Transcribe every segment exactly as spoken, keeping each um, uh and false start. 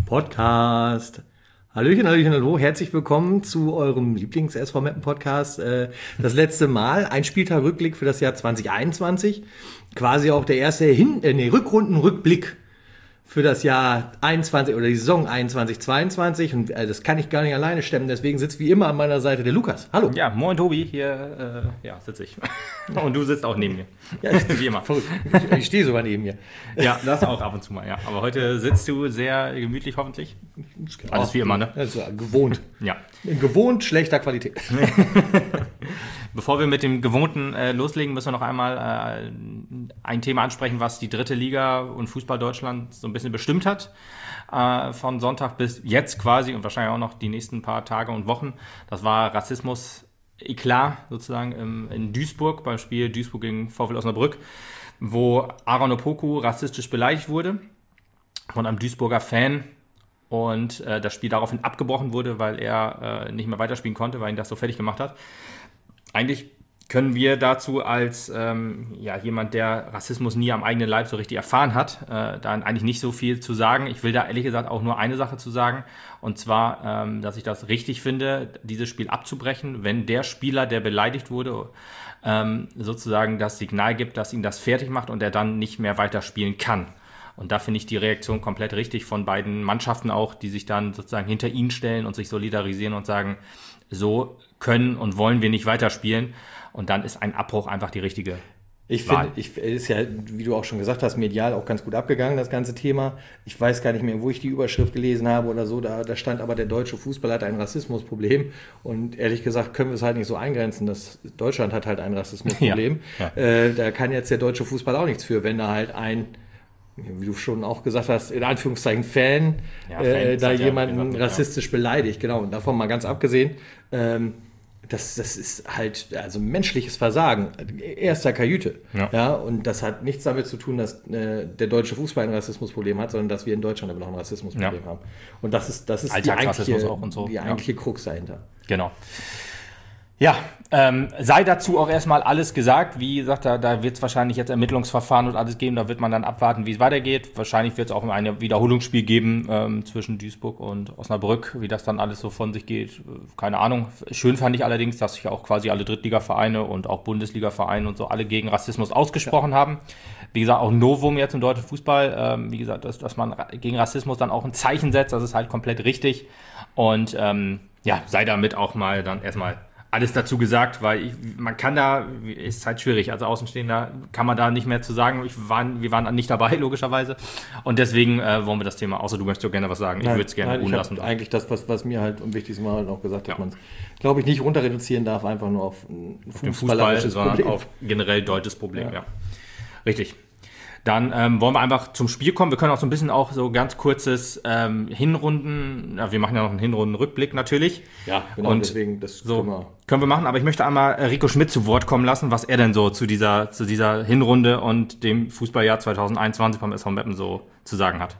Podcast. Hallöchen, Hallöchen, hallo, herzlich willkommen zu eurem Lieblings-S V Meppen Podcast. Das letzte Mal, ein Spieltag-Rückblick für das Jahr zwanzig einundzwanzig. Quasi auch der erste Hin- äh, nee, Rückrunden-Rückblick für das Jahr einundzwanzig oder die Saison einundzwanzig zweiundzwanzig. Und äh, das kann ich gar nicht alleine stemmen, deswegen sitzt wie immer an meiner Seite der Lukas. Hallo. Ja, moin Tobi, hier äh, ja, sitze ich. Und du sitzt auch neben mir. Ja, ich, wie immer. Ich, ich stehe sogar neben mir. Ja, das auch ab und zu mal, ja. Aber heute sitzt du sehr gemütlich hoffentlich. Alles wie immer, ne? Also gewohnt. Ja. In gewohnt schlechter Qualität. Bevor wir mit dem Gewohnten äh, loslegen, müssen wir noch einmal äh, ein Thema ansprechen, was die dritte Liga und Fußball Deutschland so ein bisschen bestimmt hat. Äh, von Sonntag bis jetzt quasi und wahrscheinlich auch noch die nächsten paar Tage und Wochen. Das war Rassismus Eklat sozusagen im, in Duisburg, beim Spiel Duisburg gegen VfL Osnabrück, wo Aaron Opoku rassistisch beleidigt wurde von einem Duisburger Fan und äh, das Spiel daraufhin abgebrochen wurde, weil er äh, nicht mehr weiterspielen konnte, weil ihn das so fertig gemacht hat. Eigentlich können wir dazu als ähm, ja, jemand, der Rassismus nie am eigenen Leib so richtig erfahren hat, äh, da eigentlich nicht so viel zu sagen. Ich will da ehrlich gesagt auch nur eine Sache zu sagen, und zwar, ähm, dass ich das richtig finde, dieses Spiel abzubrechen, wenn der Spieler, der beleidigt wurde, ähm, sozusagen das Signal gibt, dass ihn das fertig macht und er dann nicht mehr weiterspielen kann. Und da finde ich die Reaktion komplett richtig von beiden Mannschaften auch, die sich dann sozusagen hinter ihn stellen und sich solidarisieren und sagen, so können und wollen wir nicht weiterspielen. Und dann ist ein Abbruch einfach die richtige Ich finde, ich ist ja, wie du auch schon gesagt hast, medial auch ganz gut abgegangen, das ganze Thema. Ich weiß gar nicht mehr, wo ich die Überschrift gelesen habe oder so. Da, da stand aber, der deutsche Fußball hat ein Rassismusproblem. Und ehrlich gesagt können wir es halt nicht so eingrenzen. dass Deutschland hat halt ein Rassismusproblem. Ja, ja. Äh, da kann jetzt der deutsche Fußball auch nichts für, wenn da halt ein, wie du schon auch gesagt hast, in Anführungszeichen Fan, ja, äh, da jemanden ja, rassistisch ja. beleidigt. Genau, und davon mal ganz abgesehen, ähm, Das, das ist halt also menschliches Versagen, erster Kajüte. Ja. Ja, und das hat nichts damit zu tun, dass äh, der deutsche Fußball ein Rassismusproblem hat, sondern dass wir in Deutschland immer noch ein Rassismusproblem ja. haben. Und das ist, das ist die eigentliche, auch und so. die eigentliche ja. Krux dahinter. Genau. Ja, ähm, sei dazu auch erstmal alles gesagt. Wie gesagt, da, da wird es wahrscheinlich jetzt Ermittlungsverfahren und alles geben. Da wird man dann abwarten, wie es weitergeht. Wahrscheinlich wird es auch ein Wiederholungsspiel geben ähm, zwischen Duisburg und Osnabrück. Wie das dann alles so von sich geht, keine Ahnung. Schön fand ich allerdings, dass sich auch quasi alle Drittligavereine und auch Bundesligavereine und so alle gegen Rassismus ausgesprochen ja. haben. Wie gesagt, auch Novum jetzt im deutschen Fußball. Ähm, wie gesagt, dass, dass man gegen Rassismus dann auch ein Zeichen setzt. Das ist halt komplett richtig. Und ähm, ja, sei damit auch mal dann erstmal alles dazu gesagt, weil ich, man kann da, ist halt schwierig, als Außenstehender kann man da nicht mehr zu sagen. Ich war, wir waren nicht dabei, logischerweise. Und deswegen äh, wollen wir das Thema, außer du möchtest doch gerne was sagen. Ich würde es gerne ruhen lassen. Eigentlich das, was, was mir halt am wichtigsten war, halt auch gesagt, dass ja. man es, glaube ich, nicht runter reduzieren darf, einfach nur auf ein fußballerisches Fußball, Problem. Auf generell deutsches Problem, ja. ja. Richtig. Dann ähm, wollen wir einfach zum Spiel kommen. Wir können auch so ein bisschen auch so ganz kurzes ähm, Hinrunden, ja, wir machen ja noch einen Hinrundenrückblick natürlich. Ja, genau, und deswegen, das so können wir. können wir machen. Aber ich möchte einmal Rico Schmidt zu Wort kommen lassen, was er denn so zu dieser, zu dieser Hinrunde und dem Fußballjahr zwanzig einundzwanzig beim S V Meppen so zu sagen hat.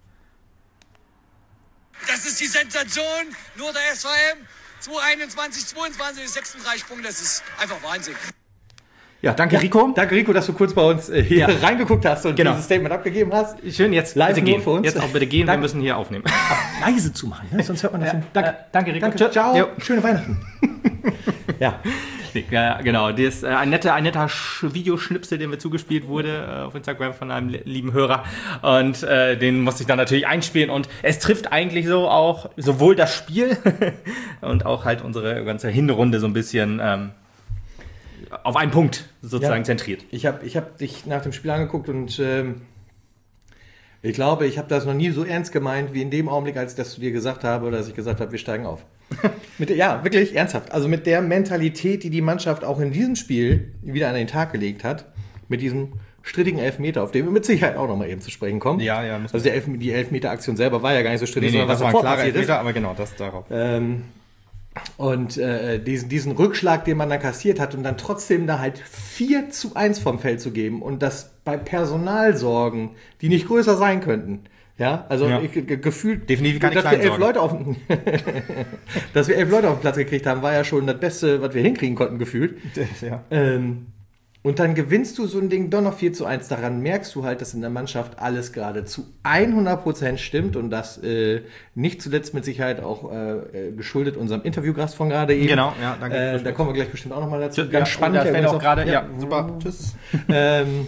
Das ist die Sensation, nur der S V M, zwanzig einundzwanzig, zweiundzwanzig ist sechsunddreißig Punkte, das ist einfach Wahnsinn. Ja, danke Rico. Danke Rico, dass du kurz bei uns äh, hier ja. reingeguckt hast und genau. dieses Statement abgegeben hast. Schön, jetzt live bitte gehen. Für uns. Jetzt auch bitte gehen, wir müssen hier aufnehmen. Leise zu machen, ne? Sonst hört man das ja. nicht. Danke. Äh, danke Rico. Danke. Ciao. Jo. Schöne Weihnachten. ja. Ja, genau. Das ist äh, ein netter, ein netter Sch- Videoschnipsel, den mir zugespielt wurde äh, auf Instagram von einem lieben Hörer. Und äh, den musste ich dann natürlich einspielen. Und es trifft eigentlich so auch sowohl das Spiel und auch halt unsere ganze Hinrunde so ein bisschen ähm, auf einen Punkt sozusagen ja, zentriert. Ich habe ich hab dich nach dem Spiel angeguckt und ähm, ich glaube, ich habe das noch nie so ernst gemeint wie in dem Augenblick, als ich das zu dir gesagt habe, oder dass ich gesagt habe, wir steigen auf. mit der, ja, wirklich ernsthaft. Also mit der Mentalität, die die Mannschaft auch in diesem Spiel wieder an den Tag gelegt hat, mit diesem strittigen Elfmeter, auf den wir mit Sicherheit auch noch mal eben zu sprechen kommen. Ja, ja. Also der Elf, die Elfmeter-Aktion selber war ja gar nicht so strittig, nee, nee, sondern was das davor war ein klarer passiert Elfmeter, ist. aber genau, das darauf. Ähm, Und äh, diesen, diesen Rückschlag, den man dann kassiert hat und dann trotzdem da halt vier zu eins vom Feld zu geben und das bei Personalsorgen, die nicht größer sein könnten. Ja, also ja. Ich, ge- gefühlt, definitiv keine dass wir elf Leute auf, dass wir elf Leute auf den Platz gekriegt haben, war ja schon das Beste, was wir hinkriegen konnten, gefühlt. Ja. Ähm, Und dann gewinnst du so ein Ding doch noch vier zu eins. Daran merkst du halt, dass in der Mannschaft alles gerade zu hundert Prozent stimmt und das äh, nicht zuletzt mit Sicherheit auch äh, geschuldet unserem Interviewgast von gerade eben. Genau, ja, danke. Äh, da kommen wir gleich bestimmt auch nochmal dazu. Ja, ganz spannend. Das fällt auch gerade. Ja, ja, super. Tschüss. Ähm,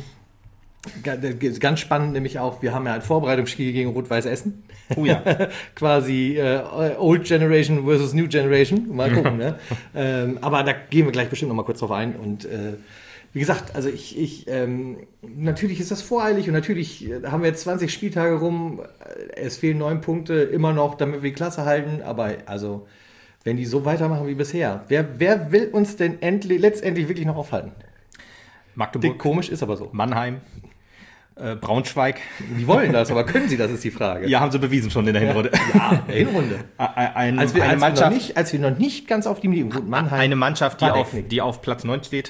ganz spannend nämlich auch, wir haben ja ein Vorbereitungsspiel gegen Rot-Weiß Essen. Oh ja. Quasi äh, Old Generation versus New Generation. Mal gucken, ne? ähm, aber da gehen wir gleich bestimmt nochmal kurz drauf ein und äh, wie gesagt, also ich, ich ähm, natürlich ist das voreilig und natürlich haben wir jetzt zwanzig Spieltage rum, es fehlen neun Punkte immer noch, damit wir die Klasse halten, aber also, wenn die so weitermachen wie bisher, wer, wer will uns denn endlich, letztendlich wirklich noch aufhalten? Magdeburg. Komisch ist aber so. Mannheim. Äh, Braunschweig. Die wollen das, aber können sie das, ist die Frage. Ja, haben sie bewiesen schon in der Hinrunde. Ja, in der Hinrunde. Ein, als, wir, eine als, Mannschaft, wir noch nicht, als wir noch nicht ganz auf dem Niveau gut, Mannheim. Eine Mannschaft, die auf, die auf Platz neun steht.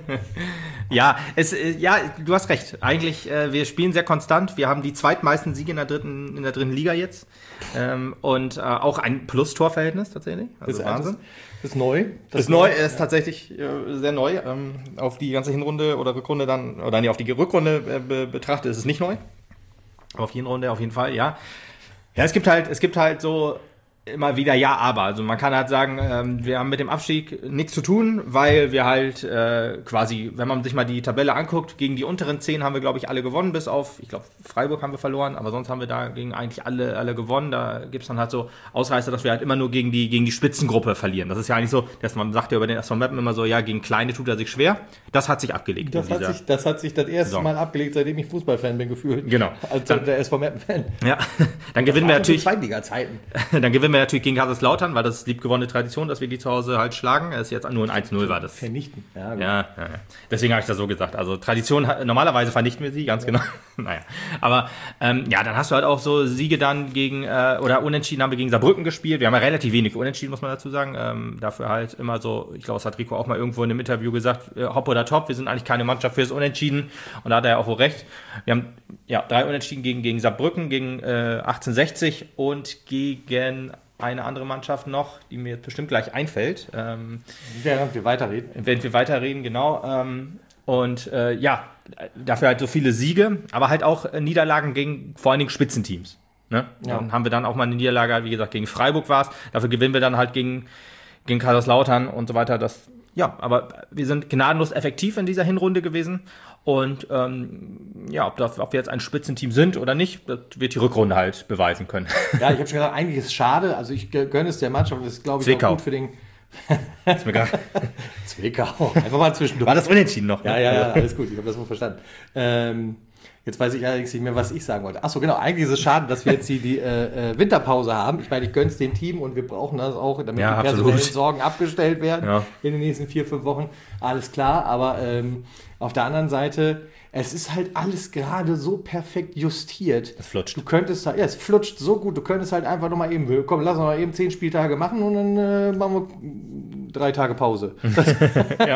ja, es, ja, du hast recht. Eigentlich, äh, wir spielen sehr konstant. Wir haben die zweitmeisten Siege in der dritten, in der dritten Liga jetzt. Ähm, und äh, auch ein Plus-Tor-Verhältnis tatsächlich. Also das Wahnsinn. Das ist neu. Das ist neu, ist tatsächlich äh, sehr neu. Ähm, auf die ganze Hinrunde oder Rückrunde dann, oder nee, auf die Rückrunde äh, be- betrachtet ist es nicht neu. Aber auf die Hinrunde auf jeden Fall, ja. Ja, es gibt halt, es gibt halt so immer wieder ja, aber. Also man kann halt sagen, ähm, wir haben mit dem Abstieg nichts zu tun, weil wir halt äh, quasi, wenn man sich mal die Tabelle anguckt, gegen die unteren zehn haben wir, glaube ich, alle gewonnen, bis auf, ich glaube, Freiburg haben wir verloren, aber sonst haben wir da gegen eigentlich alle, alle gewonnen. Da gibt es dann halt so Ausreißer, dass wir halt immer nur gegen die, gegen die Spitzengruppe verlieren. Das ist ja eigentlich so, dass man sagt ja über den S V Meppen immer so, ja, gegen Kleine tut er sich schwer. Das hat sich abgelegt. Das, hat sich, das hat sich das erste Saison. Mal abgelegt, seitdem ich Fußballfan bin, gefühlt. Genau. Als Dann- der S V Meppen-Fan. Ja, dann gewinnen wir natürlich. Zweitliga-Zeiten. Dann gewinnen wir natürlich gegen Kaiserslautern, weil das ist liebgewonnene Tradition, dass wir die zu Hause halt schlagen. Es ist jetzt nur ein eins null war das. Vernichten. Ja, gut. Ja, ja, ja. Deswegen habe ich das so gesagt. Also Tradition, normalerweise vernichten wir sie, ganz genau. naja, aber ähm, ja, dann hast du halt auch so Siege dann gegen, äh, oder Unentschieden haben wir gegen Saarbrücken gespielt. Wir haben ja relativ wenig Unentschieden, muss man dazu sagen. Ähm, dafür halt immer so, ich glaube, das hat Rico auch mal irgendwo in einem Interview gesagt, äh, hopp oder top, wir sind eigentlich keine Mannschaft fürs Unentschieden. Und da hat er ja auch wohl recht. Wir haben ja drei Unentschieden gegen, gegen Saarbrücken, gegen äh, achtzehnhundertsechzig und gegen eine andere Mannschaft noch, die mir jetzt bestimmt gleich einfällt. Ähm, Während wir weiterreden. wenn wir weiterreden, genau. Ähm, und äh, ja, dafür halt so viele Siege, aber halt auch äh, Niederlagen gegen vor allen Dingen Spitzenteams. Ne? Ja. Dann haben wir dann auch mal eine Niederlage, wie gesagt, gegen Freiburg war es. Dafür gewinnen wir dann halt gegen, gegen Kaiserslautern und so weiter. Das, ja, aber wir sind gnadenlos effektiv in dieser Hinrunde gewesen. Und ähm, ja, ob, das, ob wir jetzt ein Spitzenteam sind oder nicht, das wird die Rückrunde halt beweisen können. Ja, ich habe schon gesagt, eigentlich ist es schade. Also ich gönne es der Mannschaft. Das ist, glaube ich, Zwickau. auch gut für den Ist mir grad- Zwickau. Einfach mal zwischendurch. War das unentschieden noch? Ja, ja, ja, alles gut. Ich habe das wohl verstanden. Ähm, jetzt weiß ich allerdings nicht mehr, was ich sagen wollte. Achso, genau. Eigentlich ist es schade, dass wir jetzt die, die äh, Winterpause haben. Ich meine, ich gönne es dem Team und wir brauchen das auch, damit Ja, die personellen absolut. Sorgen abgestellt werden Ja. in den nächsten vier, fünf Wochen. Alles klar. Aber ähm, auf der anderen Seite, es ist halt alles gerade so perfekt justiert. Es flutscht. Du könntest halt, ja, es flutscht so gut, du könntest halt einfach nochmal eben, komm, lass uns mal eben zehn Spieltage machen und dann äh, machen wir drei Tage Pause. Das, Ja.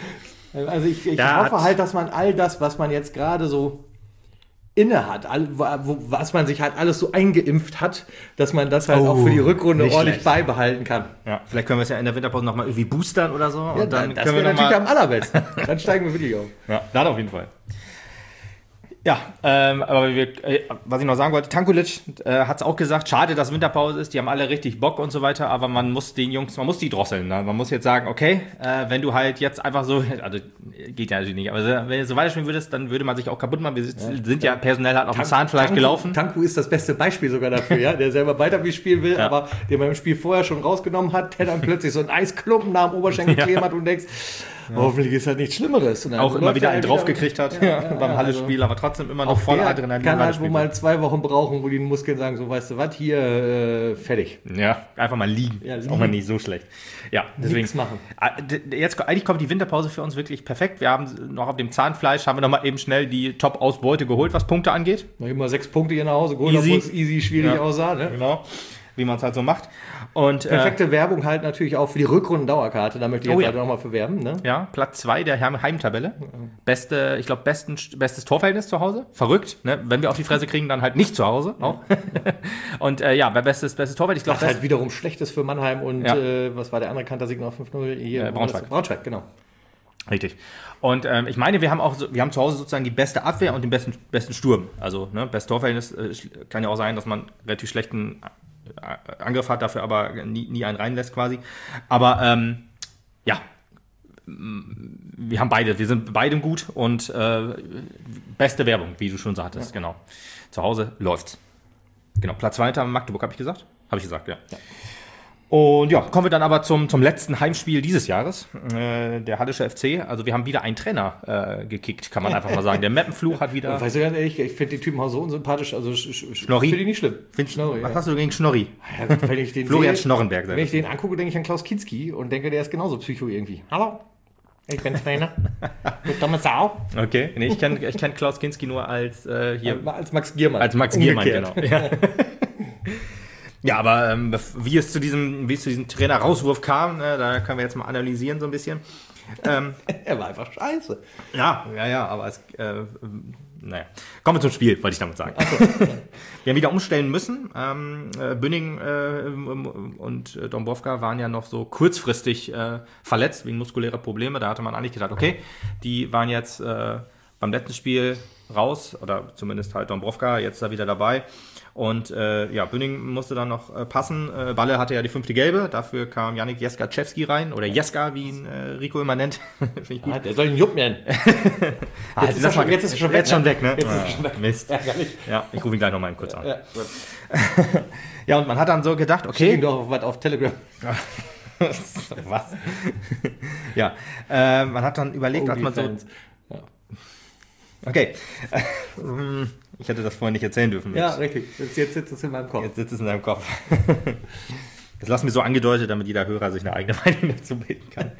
also ich, ich Da hoffe hat- halt, dass man all das, was man jetzt gerade so inne hat, all, wo, was man sich halt alles so eingeimpft hat, dass man das halt Oh, auch für die Rückrunde nicht ordentlich schlecht. beibehalten kann. Ja, vielleicht können wir es ja in der Winterpause nochmal irgendwie boostern oder so. Ja, und dann das können wir wäre noch natürlich mal, am allerbesten. Dann steigen wir wirklich auf. Ja, dann auf jeden Fall. Ja, ähm, aber wir, äh, was ich noch sagen wollte, Tankulic äh, hat es auch gesagt, schade, dass Winterpause ist, die haben alle richtig Bock und so weiter, aber man muss den Jungs, man muss die drosseln. Ne? Man muss jetzt sagen, okay, äh, wenn du halt jetzt einfach so, also geht ja natürlich nicht, aber wenn du so weiterspielen würdest, dann würde man sich auch kaputt machen. Wir sind, sind ja personell halt auf dem Zahnfleisch Tanku- gelaufen. Tanku ist das beste Beispiel sogar dafür, ja, der selber weiter spielen will, Ja. aber den man im Spiel vorher schon rausgenommen hat, der dann plötzlich so einen Eisklumpen nach dem Oberschenkel Ja. kleben hat und denkst, hoffentlich ist das nichts Schlimmeres. Und dann Auch immer läuft wieder er einen halt draufgekriegt hat Ja, ja, beim ja, Halle-Spiel, aber trotzdem immer noch Auch voll der Adrenalin. kann weil halt das wohl Spiel mal zwei Wochen brauchen, wo die Muskeln sagen, so weißt du was, hier, äh, fertig. Ja, einfach mal liegen. Ja, ist liegen. auch mal nicht so schlecht. Ja, deswegen. Nichts machen. Ah, d- Jetzt, eigentlich kommt die Winterpause für uns wirklich perfekt. Wir haben noch auf dem Zahnfleisch, haben wir noch mal eben schnell die Top-Ausbeute geholt, was Punkte angeht. Noch immer sechs Punkte hier nach Hause geholt, Easy. obwohl es easy schwierig Ja. aussah. Ne? Genau. Wie man es halt so macht. Und, Perfekte äh, Werbung halt natürlich auch für die Rückrunden-Dauerkarte. Da möchte ich jetzt Oh ja. halt nochmal für werben. Ne? Äh, ja, Platz zwei der Heim- Heimtabelle. Beste, ich glaube, besten, bestes Torverhältnis zu Hause. Verrückt, ne? Wenn wir auf die Fresse kriegen, dann halt nicht zu Hause. Auch. Und äh, ja, wer bestes, bestes Torverhältnis, ich glaube, Was halt wiederum schlecht ist für Mannheim und Ja. äh, was war der andere Kantersieg noch fünf null? Hier, Äh, Braunschweig. Braunschweig, genau. Richtig. Und ähm, ich meine, wir haben auch so, wir haben zu Hause sozusagen die beste Abwehr und den besten, besten Sturm. Also ne, bestes Torverhältnis äh, kann ja auch sein, dass man relativ schlechten Angriff hat, dafür aber nie, nie einen reinlässt quasi. Aber ähm, ja, wir haben beide, wir sind beide gut und äh, beste Werbung, wie du schon sagtest, ja. Genau. Zu Hause läuft's. Genau, Platz weiter Magdeburg, habe ich gesagt? Habe ich gesagt, ja. ja. Und ja, kommen wir dann aber zum, zum letzten Heimspiel dieses Jahres, äh, der Hallische F C. Also wir haben wieder einen Trainer äh, gekickt, kann man einfach mal sagen. Der Meppenfluch hat wieder... Weißt du ganz ehrlich, ich finde die Typen auch so unsympathisch, also sch- sch- Schnorri? Finde ich nicht schlimm. Find, Schnorri, was ja. hast du gegen Schnorri? Ja, wenn ich den Florian sehe, Schnorrenberg. Wenn ich den angucke, denke ich an Klaus Kinski und denke, der ist genauso Psycho irgendwie. Hallo, ich bin Trainer. Du dumme Sau. Okay, nee, ich kenne ich kenn Klaus Kinski nur als äh, hier... Als Max Giermann. Als Max Giermann, Umgekehrt. genau. Ja. Ja, aber ähm, wie es zu diesem, wie es zu diesem Trainer-Rauswurf kam, ne, da können wir jetzt mal analysieren so ein bisschen. Ähm, er war einfach scheiße. ja, ja, ja, aber es, äh, naja. Kommen wir zum Spiel, wollte ich damit sagen. So. Wir haben wieder umstellen müssen. Ähm, äh, Bünning äh, und äh, Dombrovka waren ja noch so kurzfristig äh, verletzt wegen muskulärer Probleme. Da hatte man eigentlich gedacht, okay, die waren jetzt äh, beim letzten Spiel raus, oder zumindest halt Dombrovka, jetzt da wieder dabei. Und äh, ja, Bünning musste dann noch äh, passen. Äh, Balle hatte ja die fünfte Gelbe, dafür kam Yannick Jeskaczewski rein, oder Jeska, wie ihn äh, Rico immer nennt. Finde ich gut. Ah, der soll ihn Jupp nennen. ah, jetzt, ist er schon, jetzt ist er schon weg, jetzt schon weg, ne? Jetzt ah, ist schon weg. Mist. Ärgerlich. Ja, ich rufe ihn gleich nochmal kurz an. Ja, ja, und man hat dann so gedacht, Schick okay. ihm doch was auf Telegram. Was? Ja, äh, man hat dann überlegt, was man so... Ja. Okay. Ich hätte das vorhin nicht erzählen dürfen. Ja, richtig. Jetzt, jetzt sitzt es in meinem Kopf. Jetzt sitzt es in deinem Kopf. Das lassen wir so angedeutet, damit jeder Hörer sich eine eigene Meinung dazu bilden kann.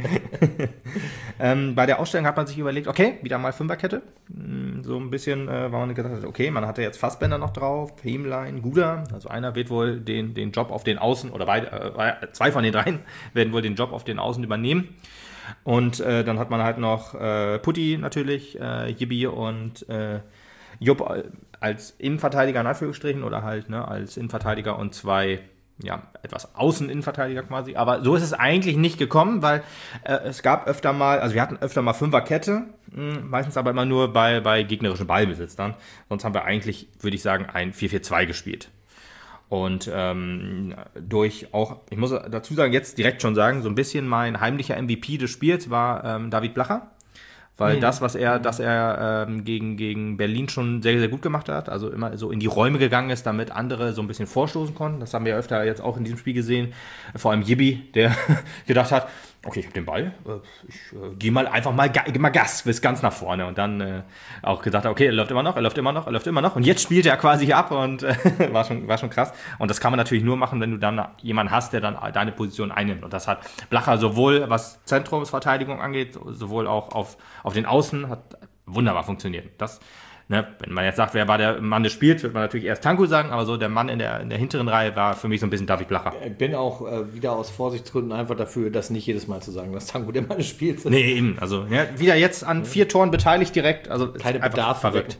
ähm, bei der Ausstellung hat man sich überlegt, okay, wieder mal Fünferkette. So ein bisschen, äh, weil man gedacht hat, okay, man hatte jetzt Fassbender noch drauf, Hemlein, Guder. Also einer wird wohl den, den Job auf den Außen, oder beide, äh, zwei von den dreien werden wohl den Job auf den Außen übernehmen. Und äh, dann hat man halt noch äh, Putti natürlich, äh, Jibi und äh, Jupp als Innenverteidiger in Anführungsstrichen oder halt ne, als Innenverteidiger und zwei, ja, etwas Außeninnenverteidiger quasi. Aber so ist es eigentlich nicht gekommen, weil äh, es gab öfter mal, also wir hatten öfter mal Fünferkette, mh, meistens aber immer nur bei, bei gegnerischem Ballbesitz dann. Sonst haben wir eigentlich, würde ich sagen, ein vier vier zwei gespielt. Und ähm, durch auch, ich muss dazu sagen, jetzt direkt schon sagen, so ein bisschen mein heimlicher M V P des Spiels war ähm, David Blacher. Weil mhm. das, was er, dass er ähm, gegen, gegen Berlin schon sehr, sehr gut gemacht hat, also immer so in die Räume gegangen ist, damit andere so ein bisschen vorstoßen konnten. Das haben wir ja öfter jetzt auch in diesem Spiel gesehen. Vor allem Jibi, der gedacht hat, okay, ich habe den Ball, ich äh, gehe mal einfach mal, geh mal Gas bis ganz nach vorne. Und dann äh, auch gedacht, okay, er läuft immer noch, er läuft immer noch, er läuft immer noch. Und jetzt spielt er quasi hier ab und äh, war schon, war schon krass. Und das kann man natürlich nur machen, wenn du dann jemanden hast, der dann deine Position einnimmt. Und das hat Blacher sowohl, was Zentrumsverteidigung angeht, sowohl auch auf, auf den Außen, hat wunderbar funktioniert. Das, ne, wenn man jetzt sagt, wer war der Mann des Spiels, wird man natürlich erst Tanko sagen, aber so der Mann in der, in der hinteren Reihe war für mich so ein bisschen David Blacher. Ich bin auch äh, wieder aus Vorsichtsgründen einfach dafür, das nicht jedes Mal zu sagen, dass Tanko der Mann des Spiels ist. Nee, eben. Also ja, wieder jetzt an vier Toren beteiligt direkt. Also keine Bedarf verrückt.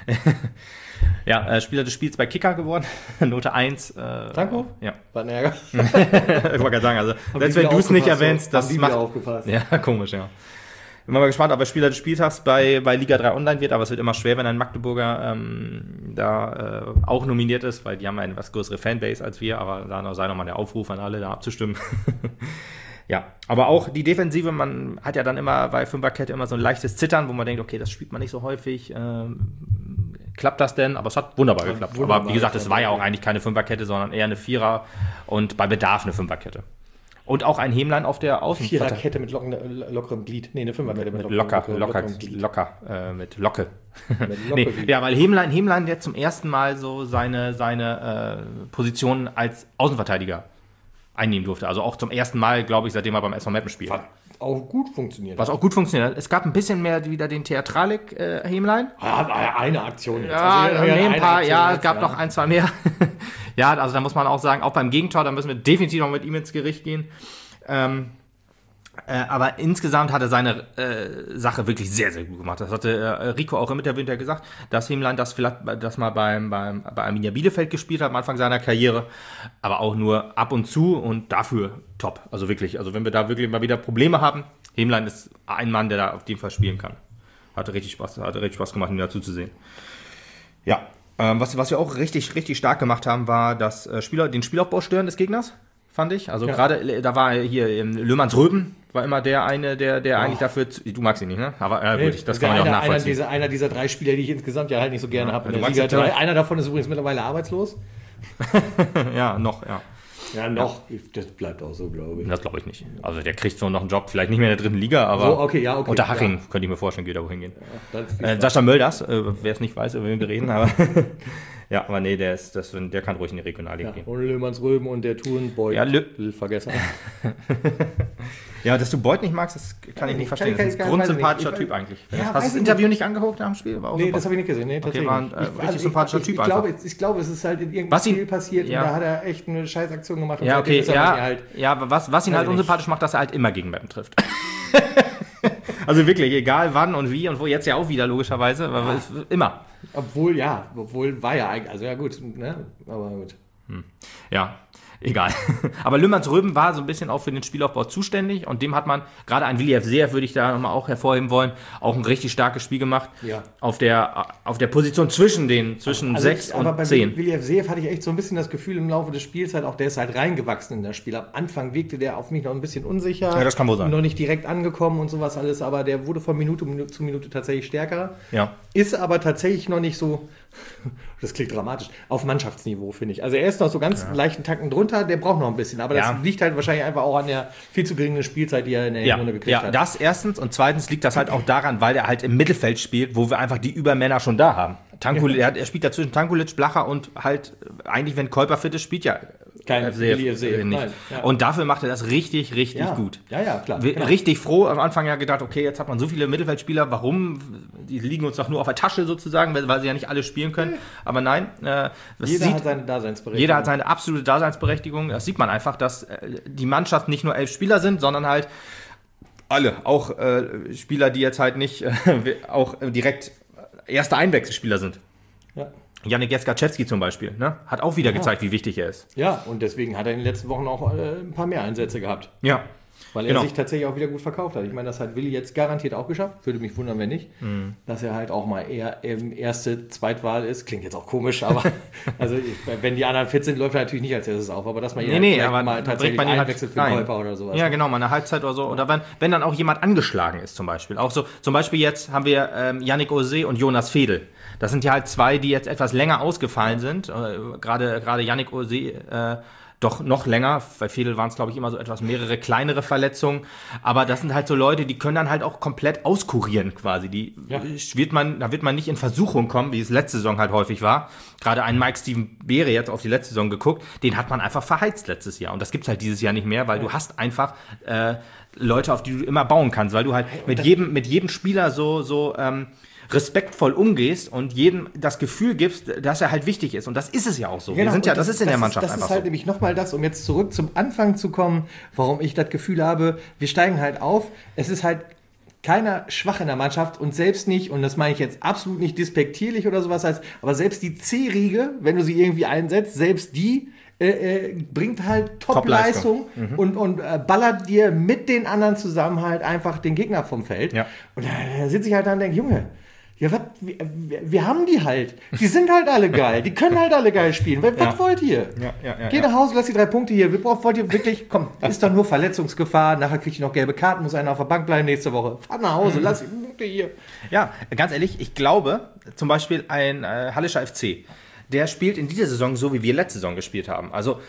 Ja, äh, Spieler des Spiels bei Kicker geworden. Note eins. Äh, Tanko? Ja. War ein Ärger. Ich wollte gerade sagen, also selbst wenn du es nicht erwähnst, das macht... aufgepasst. Ja, komisch, ja. Bin mal gespannt, ob er Spieler des Spieltags bei, bei Liga drei Online wird, aber es wird immer schwer, wenn ein Magdeburger ähm, da äh, auch nominiert ist, weil die haben eine etwas größere Fanbase als wir, aber da sei nochmal der Aufruf an alle, da abzustimmen. Ja, aber auch die Defensive, man hat ja dann immer bei Fünferkette immer so ein leichtes Zittern, wo man denkt, okay, das spielt man nicht so häufig, ähm, klappt das denn? Aber es hat wunderbar ja, geklappt. Wunderbar, aber wie gesagt, es war ja auch eigentlich keine Fünferkette, sondern eher eine Vierer und bei Bedarf eine Fünferkette. Und auch ein Hämlein auf der Außenseite. Viererkette mit locken, lockerem Glied. Nee, eine Fünferkette mit, mit locker, locker, locker, lockerem Glied. Locker, äh, mit Locke. Mit nee, ja, weil Hämlein, Hämlein der zum ersten Mal so seine, seine äh, Position als Außenverteidiger einnehmen durfte. Also auch zum ersten Mal, glaube ich, seitdem er beim S V Meppen spielt. Was auch gut funktioniert. Was auch gut funktioniert. Es gab ein bisschen mehr wieder den Theatralik-Hämlein. Äh, ja, eine Aktion jetzt. Ja, also, nee, ein paar, ja, jetzt, es gab ja. noch ein, zwei mehr. Ja, also da muss man auch sagen, auch beim Gegentor, da müssen wir definitiv noch mit ihm ins Gericht gehen. Ähm, Äh, aber insgesamt hat er seine äh, Sache wirklich sehr, sehr gut gemacht. Das hatte äh, Rico auch im Interview gesagt, dass Hemlein das vielleicht das mal beim, beim, bei Arminia Bielefeld gespielt hat am Anfang seiner Karriere, aber auch nur ab und zu und dafür top. Also wirklich, also wenn wir da wirklich mal wieder Probleme haben, Hemlein ist ein Mann, der da auf jeden Fall spielen kann. Hatte richtig Spaß, hatte richtig Spaß gemacht, ihm dazu zu sehen. Ja, ähm, was, was wir auch richtig, richtig stark gemacht haben, war das äh, Spieler, den Spielaufbau stören des Gegners. Fand ich. Also ja. gerade, da war hier Löhmanns Röben, war immer der eine, der, der oh. eigentlich dafür, du magst ihn nicht, ne? Aber äh, nee, gut, das kann man ja auch nachvollziehen. Einer dieser, einer dieser drei Spieler, die ich insgesamt ja halt nicht so gerne ja, habe. Einer davon ist übrigens mittlerweile arbeitslos. ja, noch, ja. Ja, noch. Das bleibt auch so, glaube ich. Das glaube ich nicht. Also der kriegt so noch einen Job, vielleicht nicht mehr in der dritten Liga, aber so, okay, ja, okay, unter Haching ja. könnte ich mir vorstellen, geht da wohin gehen. Ja, äh, Sascha Mölders, äh, wer es nicht weiß, über wen wir reden, aber ja, aber nee, der, ist, das, der kann ruhig in die Regionalliga ja, gehen. Und Löhmanns Röben und der Thun Beuth. Ja, Lö- vergessen. Ja, dass du Beuth nicht magst, das kann ja, ich nicht verstehen. Kann, kann, das ist ein grundsympathischer Typ eigentlich. Ja, hast du das Interview nicht angeguckt nach dem Spiel? War auch nee, super. das habe ich nicht gesehen. Nee, okay, war ein äh, richtig also sympathischer ich, Typ ich, einfach. Glaube, ich glaube, es ist halt in irgendeinem Spiel passiert ja. und da hat er echt eine Scheißaktion gemacht. Ja, okay, ja, halt, ja, was, was ihn halt unsympathisch macht, dass er halt immer gegen Mappen trifft. Also wirklich, egal wann und wie und wo, jetzt ja auch wieder logischerweise, aber ja. immer. Obwohl, ja, obwohl war ja eigentlich, also ja gut, ne, aber gut. Hm. Ja, egal. Aber Löhmanns Röben war so ein bisschen auch für den Spielaufbau zuständig und dem hat man, gerade ein Willi F. Seev würde ich da nochmal auch hervorheben wollen, auch ein richtig starkes Spiel gemacht. Ja. Auf der, auf der Position zwischen den, zwischen also sechs ich, und aber bei zehn. Willi F. Seev hatte ich echt so ein bisschen das Gefühl im Laufe des Spiels halt auch, der ist halt reingewachsen in das Spiel. Am Anfang wirkte der auf mich noch ein bisschen unsicher. Ja, das kann wohl sein. Noch nicht direkt angekommen und sowas alles, aber der wurde von Minute zu Minute tatsächlich stärker. Ja. Ist aber tatsächlich noch nicht so, das klingt dramatisch, auf Mannschaftsniveau, finde ich. Also er ist noch so ganz ja. leichten Tacken drunter, der braucht noch ein bisschen. Aber das ja. liegt halt wahrscheinlich einfach auch an der viel zu geringen Spielzeit, die er in der ja. Runde gekriegt ja, hat. Ja, das erstens. Und zweitens liegt das halt auch daran, weil er halt im Mittelfeld spielt, wo wir einfach die Übermänner schon da haben. Tankulic, ja. er, er spielt dazwischen Tankulic, Blacher und halt eigentlich, wenn Käuper fit ist, spielt ja kein Willi F. Seev nicht. Ja. Und dafür macht er das richtig, richtig ja. gut. Ja, ja, klar. Genau. Richtig froh. Am Anfang ja gedacht, okay, jetzt hat man so viele Mittelfeldspieler, warum? Die liegen uns doch nur auf der Tasche sozusagen, weil sie ja nicht alle spielen können. Nee. Aber nein. Äh, jeder sieht, hat seine Daseinsberechtigung. Jeder hat seine absolute Daseinsberechtigung. Das sieht man einfach, dass äh, die Mannschaft nicht nur elf Spieler sind, sondern halt alle. Auch äh, Spieler, die jetzt halt nicht äh, auch direkt erste Einwechselspieler sind. Ja. Janik Jeskaczewski zum Beispiel, ne? Hat auch wieder ja. gezeigt, wie wichtig er ist. Ja, und deswegen hat er in den letzten Wochen auch äh, ein paar mehr Einsätze gehabt. Ja. Weil er genau. sich tatsächlich auch wieder gut verkauft hat. Ich meine, das hat Willi jetzt garantiert auch geschafft. Würde mich wundern, wenn nicht. Mhm. Dass er halt auch mal eher ähm, erste Zweitwahl ist. Klingt jetzt auch komisch, aber also ich, wenn die anderen fit sind, läuft er natürlich nicht als erstes auf. Aber dass man nee, nee, aber mal tatsächlich einwechselt für Käufer oder sowas. Ja, genau, mal eine Halbzeit oder so. Oder wenn, wenn dann auch jemand angeschlagen ist zum Beispiel. Auch so, zum Beispiel jetzt haben wir ähm, Yannick Ose und Jonas Fedel. Das sind ja halt zwei, die jetzt etwas länger ausgefallen sind. Äh, gerade gerade Yannick Ose äh, doch noch länger. Bei Fedel waren es, glaube ich, immer so etwas mehrere kleinere Verletzungen. Aber das sind halt so Leute, die können dann halt auch komplett auskurieren quasi. Die ja. wird man, da wird man nicht in Versuchung kommen, wie es letzte Saison halt häufig war. Gerade ein Mike Steven Beere jetzt auf die letzte Saison geguckt, den hat man einfach verheizt letztes Jahr. Und das gibt's halt dieses Jahr nicht mehr, weil ja. du hast einfach äh, Leute, auf die du immer bauen kannst, weil du halt mit jedem, mit jedem Spieler so, so ähm, respektvoll umgehst und jedem das Gefühl gibst, dass er halt wichtig ist. Und das ist es ja auch so. Genau, wir sind ja, das, das ist in das der Mannschaft ist, das einfach ist halt so. Nämlich nochmal das, um jetzt zurück zum Anfang zu kommen, warum ich das Gefühl habe, wir steigen halt auf. Es ist halt keiner schwach in der Mannschaft und selbst nicht, und das meine ich jetzt absolut nicht despektierlich oder sowas, heißt, aber selbst die C-Riege, wenn du sie irgendwie einsetzt, selbst die Äh, äh, bringt halt Top-Leistung Top mhm. und, und äh, ballert dir mit den anderen zusammen halt einfach den Gegner vom Feld. Ja. Und da, da sitze ich halt da und denke, Junge, ja, wat, wir, wir haben die halt. Die sind halt alle geil. Die können halt alle geil spielen. Was, ja. was wollt ihr? Ja, ja, ja, Geh nach Hause, lass die drei Punkte hier. Wir brauchen, wollt ihr wirklich, komm, ist doch nur Verletzungsgefahr. Nachher krieg ich noch gelbe Karten, muss einer auf der Bank bleiben nächste Woche. Fahr nach Hause, mhm. lass die Punkte hier. Ja, ganz ehrlich, ich glaube, zum Beispiel ein äh, Hallischer F C, der spielt in dieser Saison so, wie wir letzte Saison gespielt haben. Also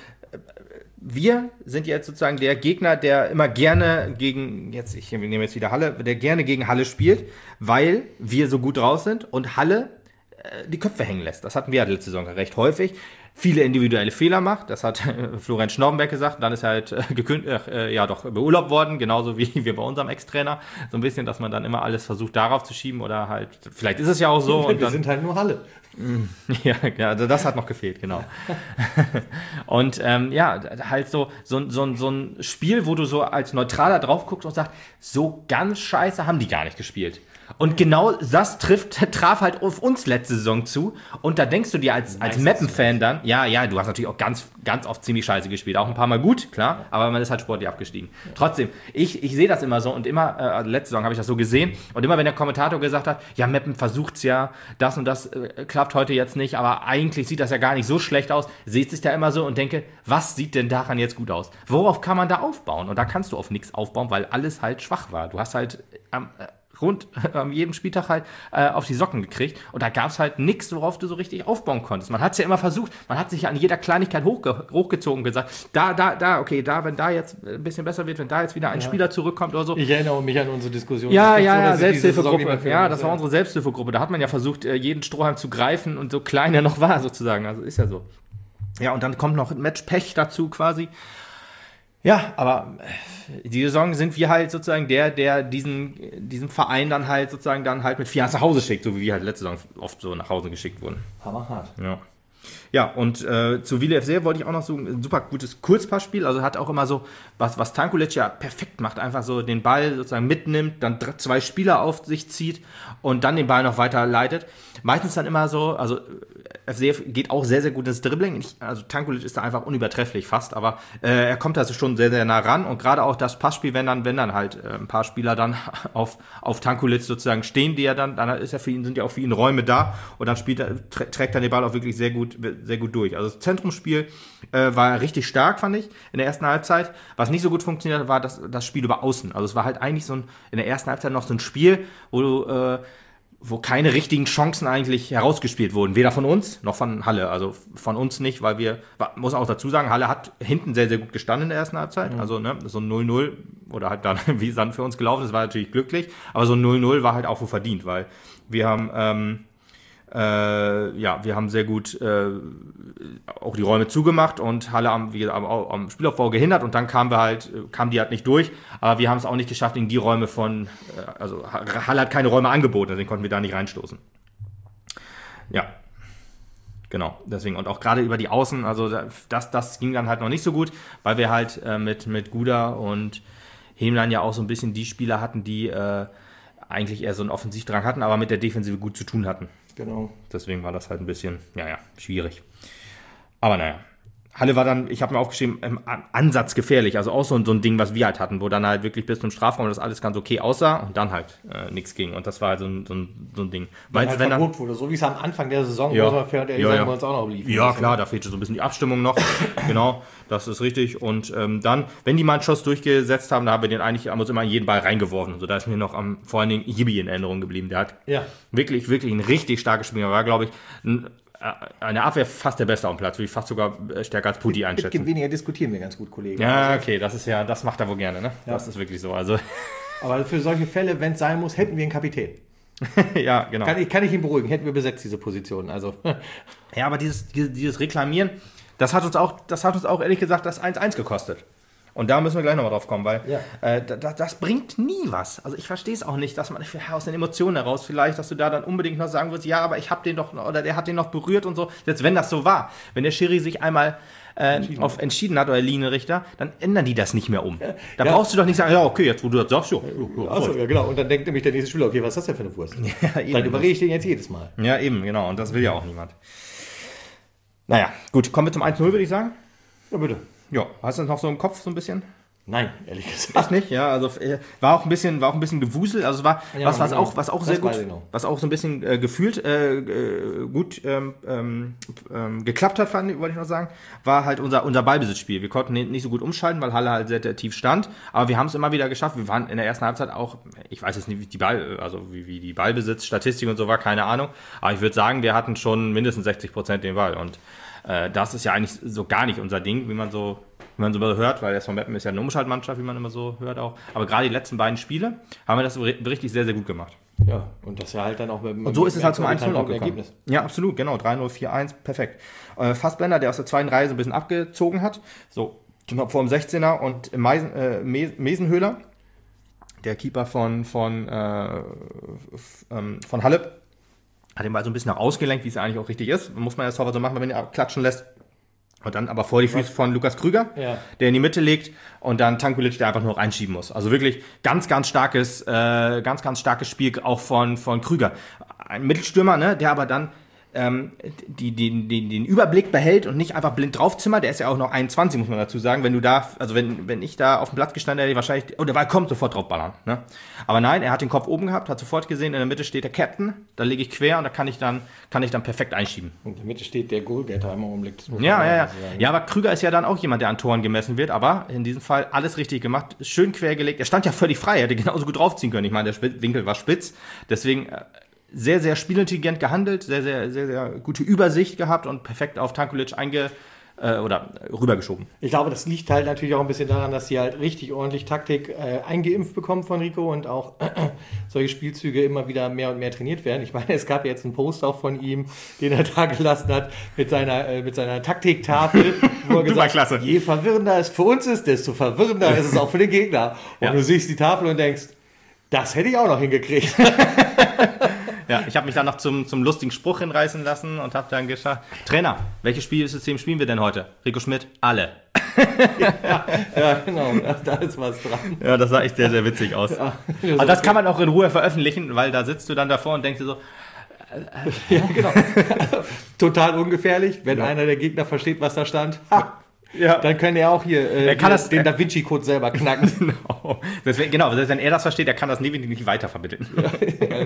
wir sind jetzt sozusagen der Gegner, der immer gerne gegen, jetzt ich nehme jetzt wieder Halle, der gerne gegen Halle spielt, weil wir so gut raus sind und Halle äh, die Köpfe hängen lässt. Das hatten wir ja letzte Saison recht häufig. Viele individuelle Fehler macht, das hat äh, Florian Schnorbenberg gesagt, dann ist er halt äh, gekündigt, äh, ja doch beurlaubt worden, genauso wie wir bei unserem Ex-Trainer, so ein bisschen, dass man dann immer alles versucht darauf zu schieben oder halt, vielleicht ist es ja auch so. wir und dann, sind halt nur Halle. Ja, ja, also das hat noch gefehlt, genau. Und ähm, ja, halt so, so, so, so ein Spiel, wo du so als Neutraler drauf guckst und sagst, so ganz scheiße haben die gar nicht gespielt. Und genau das trifft, traf halt auf uns letzte Saison zu. Und da denkst du dir als, als Meppen-Fan dann, ja, ja, du hast natürlich auch ganz, ganz oft ziemlich scheiße gespielt. Auch ein paar Mal gut, klar, aber man ist halt sportlich abgestiegen. Ja. Trotzdem, ich, ich sehe das immer so und immer, äh, also letzte Saison habe ich das so gesehen. Und immer, wenn der Kommentator gesagt hat, ja, Meppen versucht's ja, das und das äh, klappt heute jetzt nicht, aber eigentlich sieht das ja gar nicht so schlecht aus, seht sich da immer so und denke, was sieht denn daran jetzt gut aus? Worauf kann man da aufbauen? Und da kannst du auf nichts aufbauen, weil alles halt schwach war. Du hast halt am ähm, rund am jedem Spieltag halt äh, auf die Socken gekriegt und da gab es halt nichts, worauf du so richtig aufbauen konntest. Man hat es ja immer versucht, man hat sich ja an jeder Kleinigkeit hochge- hochgezogen und gesagt, da, da, da, okay, da, wenn da jetzt ein bisschen besser wird, wenn da jetzt wieder ein ja. Spieler zurückkommt oder so. Ich erinnere mich an unsere Diskussion. Ja, ja, so, ja, Selbsthilfegruppe. Ja, das war unsere Selbsthilfegruppe. Da hat man ja versucht, jeden Strohhalm zu greifen und so klein er noch war sozusagen. Also ist ja so. Ja, und dann kommt noch Matchpech dazu quasi. Ja, aber die Saison sind wir halt sozusagen der, der diesen, diesen Verein dann halt sozusagen dann halt mit vier nach Hause schickt, so wie wir halt letzte Saison oft so nach Hause geschickt wurden. Hammerhart. Ja. Ja, und äh, zu Wille F C wollte ich auch noch so ein super gutes Kurzpassspiel, also hat auch immer so, was, was Tankulic ja perfekt macht, einfach so den Ball sozusagen mitnimmt, dann drei, zwei Spieler auf sich zieht und dann den Ball noch weiterleitet. Meistens dann immer so, also F C geht auch sehr, sehr gut ins Dribbling. Ich, also Tankulic ist da einfach unübertrefflich fast, aber äh, er kommt also schon sehr, sehr nah ran und gerade auch das Passspiel, wenn dann, wenn dann halt äh, ein paar Spieler dann auf, auf Tankulic sozusagen stehen, die er dann, dann ist ja für ihn, sind ja auch für ihn Räume da und dann spielt er, trä- trägt er den Ball auch wirklich sehr gut, sehr gut durch. Also das Zentrumsspiel äh, war richtig stark, fand ich, in der ersten Halbzeit. Was nicht so gut funktioniert hat, war das, das Spiel über Außen. Also es war halt eigentlich so ein, in der ersten Halbzeit noch so ein Spiel, wo du, äh, wo keine richtigen Chancen eigentlich herausgespielt wurden. Weder von uns, noch von Halle. Also von uns nicht, weil wir, muss auch dazu sagen, Halle hat hinten sehr, sehr gut gestanden in der ersten Halbzeit. Mhm. Also ne, so ein null null oder halt dann, wie es dann für uns gelaufen ist, war natürlich glücklich. Aber so ein null null war halt auch wohl verdient, weil wir haben, ähm, äh, ja, wir haben sehr gut äh, auch die Räume zugemacht und Halle am, wie, am, am Spielaufbau gehindert und dann kamen wir halt, kamen die halt nicht durch, aber wir haben es auch nicht geschafft, in die Räume von, äh, also Halle hat keine Räume angeboten, deswegen konnten wir da nicht reinstoßen. Ja, genau, deswegen und auch gerade über die Außen, also das, das ging dann halt noch nicht so gut, weil wir halt äh, mit, mit Guda und Hemlein ja auch so ein bisschen die Spieler hatten, die äh, eigentlich eher so einen Offensivdrang hatten, aber mit der Defensive gut zu tun hatten. Genau. Deswegen war das halt ein bisschen, ja, ja, schwierig. Aber naja. Halle war dann, ich habe mir aufgeschrieben, im Ansatz gefährlich. Also auch so ein, so ein Ding, was wir halt hatten, wo dann halt wirklich bis zum Strafraum das alles ganz okay aussah und dann halt äh, nichts ging. Und das war halt so ein, so ein, so ein Ding. Weil es halt wenn dann wurde, so wie es am Anfang der Saison ja, muss man fair und ehrlich ja, sagen, ja. wir uns auch noch lief. Ja, klar, da fehlte so ein bisschen die Abstimmung noch. Genau, das ist richtig. Und ähm, dann, wenn die mal einen Schuss durchgesetzt haben, da haben wir den eigentlich, haben wir uns immer in jeden Ball reingeworfen. Also da ist mir noch am, vor allen Dingen Yibi in Erinnerung geblieben. Der hat ja. wirklich, wirklich ein richtig starkes Spiel. Er war, glaube ich, ein eine Abwehr fast der Beste auf dem Platz, würde ich fast sogar stärker als Pudi einschätzen. Mit weniger diskutieren wir ganz gut, Kollege. Ja, okay, das ist ja, das macht er wohl gerne, ne? Ja. Das ist wirklich so. Also. Aber für solche Fälle, wenn es sein muss, hätten wir einen Kapitän. Ja, genau. Kann ich, kann ich ihn beruhigen, hätten wir besetzt diese Position. Also. Ja, aber dieses, dieses, dieses Reklamieren, das hat uns auch, das hat uns auch ehrlich gesagt das eins eins gekostet. Und da müssen wir gleich nochmal drauf kommen, weil ja. äh, das, das bringt nie was. Also ich verstehe es auch nicht, dass man aus den Emotionen heraus vielleicht, dass du da dann unbedingt noch sagen würdest, ja, aber ich habe den doch, oder der hat den noch berührt und so. Selbst wenn das so war, wenn der Schiri sich einmal äh, entschieden. auf entschieden hat, oder Linienrichter, dann ändern die das nicht mehr um. Ja. Da ja. brauchst du doch nicht sagen, ja, okay, jetzt wo du das sagst, ja. ja Achso, ja, genau. Und dann denkt nämlich der nächste Spieler, okay, was ist das denn für eine Wurst? Ja, dann überrede ich den jetzt jedes Mal. Ja, eben, genau. Und das will ja auch niemand. Naja, gut, kommen wir zum eins null, würde ich sagen. Ja, bitte. Ja, hast du das noch so im Kopf so ein bisschen? Nein, ehrlich gesagt. Echt nicht, ja, also war auch ein bisschen, war auch ein bisschen gewusel, also war ja, was, was auch, was auch sehr gut, was auch so ein bisschen äh, gefühlt äh, gut ähm, ähm, geklappt hat, fand, wollte ich noch sagen, war halt unser unser Ballbesitzspiel. Wir konnten nicht so gut umschalten, weil Halle halt sehr, sehr tief stand, aber wir haben es immer wieder geschafft. Wir waren in der ersten Halbzeit auch, ich weiß jetzt nicht, wie die Ball, also wie, wie die Ballbesitzstatistik und so war, keine Ahnung, aber ich würde sagen, wir hatten schon mindestens sechzig Prozent den Ball und äh, das ist ja eigentlich so gar nicht unser Ding, wie man so Wie man so hört, weil der S V Meppen ist ja eine Umschaltmannschaft, wie man immer so hört auch. Aber gerade die letzten beiden Spiele haben wir das richtig sehr, sehr gut gemacht. Ja, und das ja halt dann auch mit dem Und so ist es halt zum eins null auch gekommen. Ergebnis. Ja, absolut, genau. drei null, vier eins, perfekt. Äh, Fassbender, der aus der zweiten Reihe so ein bisschen abgezogen hat. So, vor dem sechzehner und Meisen, äh, Mesenhöhler, der Keeper von, von, äh, von Halle, hat den Ball so ein bisschen nach ausgelenkt, wie es eigentlich auch richtig ist. Muss man ja Torwart so machen, wenn er klatschen lässt. Und dann aber vor die Füße von Lukas Krüger, ja. der in die Mitte legt und dann Tankulic, der einfach nur noch einschieben muss. Also wirklich ganz, ganz starkes, äh, ganz, ganz starkes Spiel auch von, von Krüger. Ein Mittelstürmer, ne, der aber dann ähm, die, die, die, den Überblick behält und nicht einfach blind draufzimmert. Der ist ja auch noch einundzwanzig, muss man dazu sagen. Wenn du da, also wenn, wenn ich da auf dem Platz gestanden hätte, wahrscheinlich, oh, der Ball kommt, sofort draufballern. Ne? Aber nein, er hat den Kopf oben gehabt, hat sofort gesehen, in der Mitte steht der Captain, da lege ich quer und da kann ich dann, kann ich dann perfekt einschieben. In der Mitte steht der Goalgetter im Augenblick. Ja, ja, ja. Ja, aber Krüger ist ja dann auch jemand, der an Toren gemessen wird, aber in diesem Fall alles richtig gemacht, schön quer gelegt. Er stand ja völlig frei, er hätte genauso gut draufziehen können. Ich meine, der Winkel war spitz, deswegen sehr, sehr spielintelligent gehandelt, sehr, sehr, sehr, sehr gute Übersicht gehabt und perfekt auf Tankulic einge äh, oder rübergeschoben. Ich glaube, das liegt halt natürlich auch ein bisschen daran, dass sie halt richtig ordentlich Taktik äh, eingeimpft bekommen von Rico und auch äh, solche Spielzüge immer wieder mehr und mehr trainiert werden. Ich meine, es gab jetzt einen Post auch von ihm, den er da gelassen hat mit seiner, äh, mit seiner Taktiktafel, wo er gesagt hat, je verwirrender es für uns ist, desto verwirrender ist es auch für den Gegner. Und ja. du siehst die Tafel und denkst, das hätte ich auch noch hingekriegt. Ja, ich habe mich dann noch zum, zum lustigen Spruch hinreißen lassen und habe dann gesagt, Trainer, welches Spielsystem spielen wir denn heute? Rico Schmidt, alle. ja, ja, genau, da, da ist was dran. Ja, das sah echt sehr, sehr witzig aus. Ja, das aber das kann man auch in Ruhe veröffentlichen, weil da sitzt du dann davor und denkst dir so, äh, ja, genau. Total ungefährlich, wenn ja. einer der Gegner versteht, was da stand. Ha. Ja. Dann kann er auch hier äh, kann das, den Da Vinci-Code selber knacken. Genau. Deswegen, genau, wenn er das versteht, der kann das definitiv nicht weitervermitteln. Ja,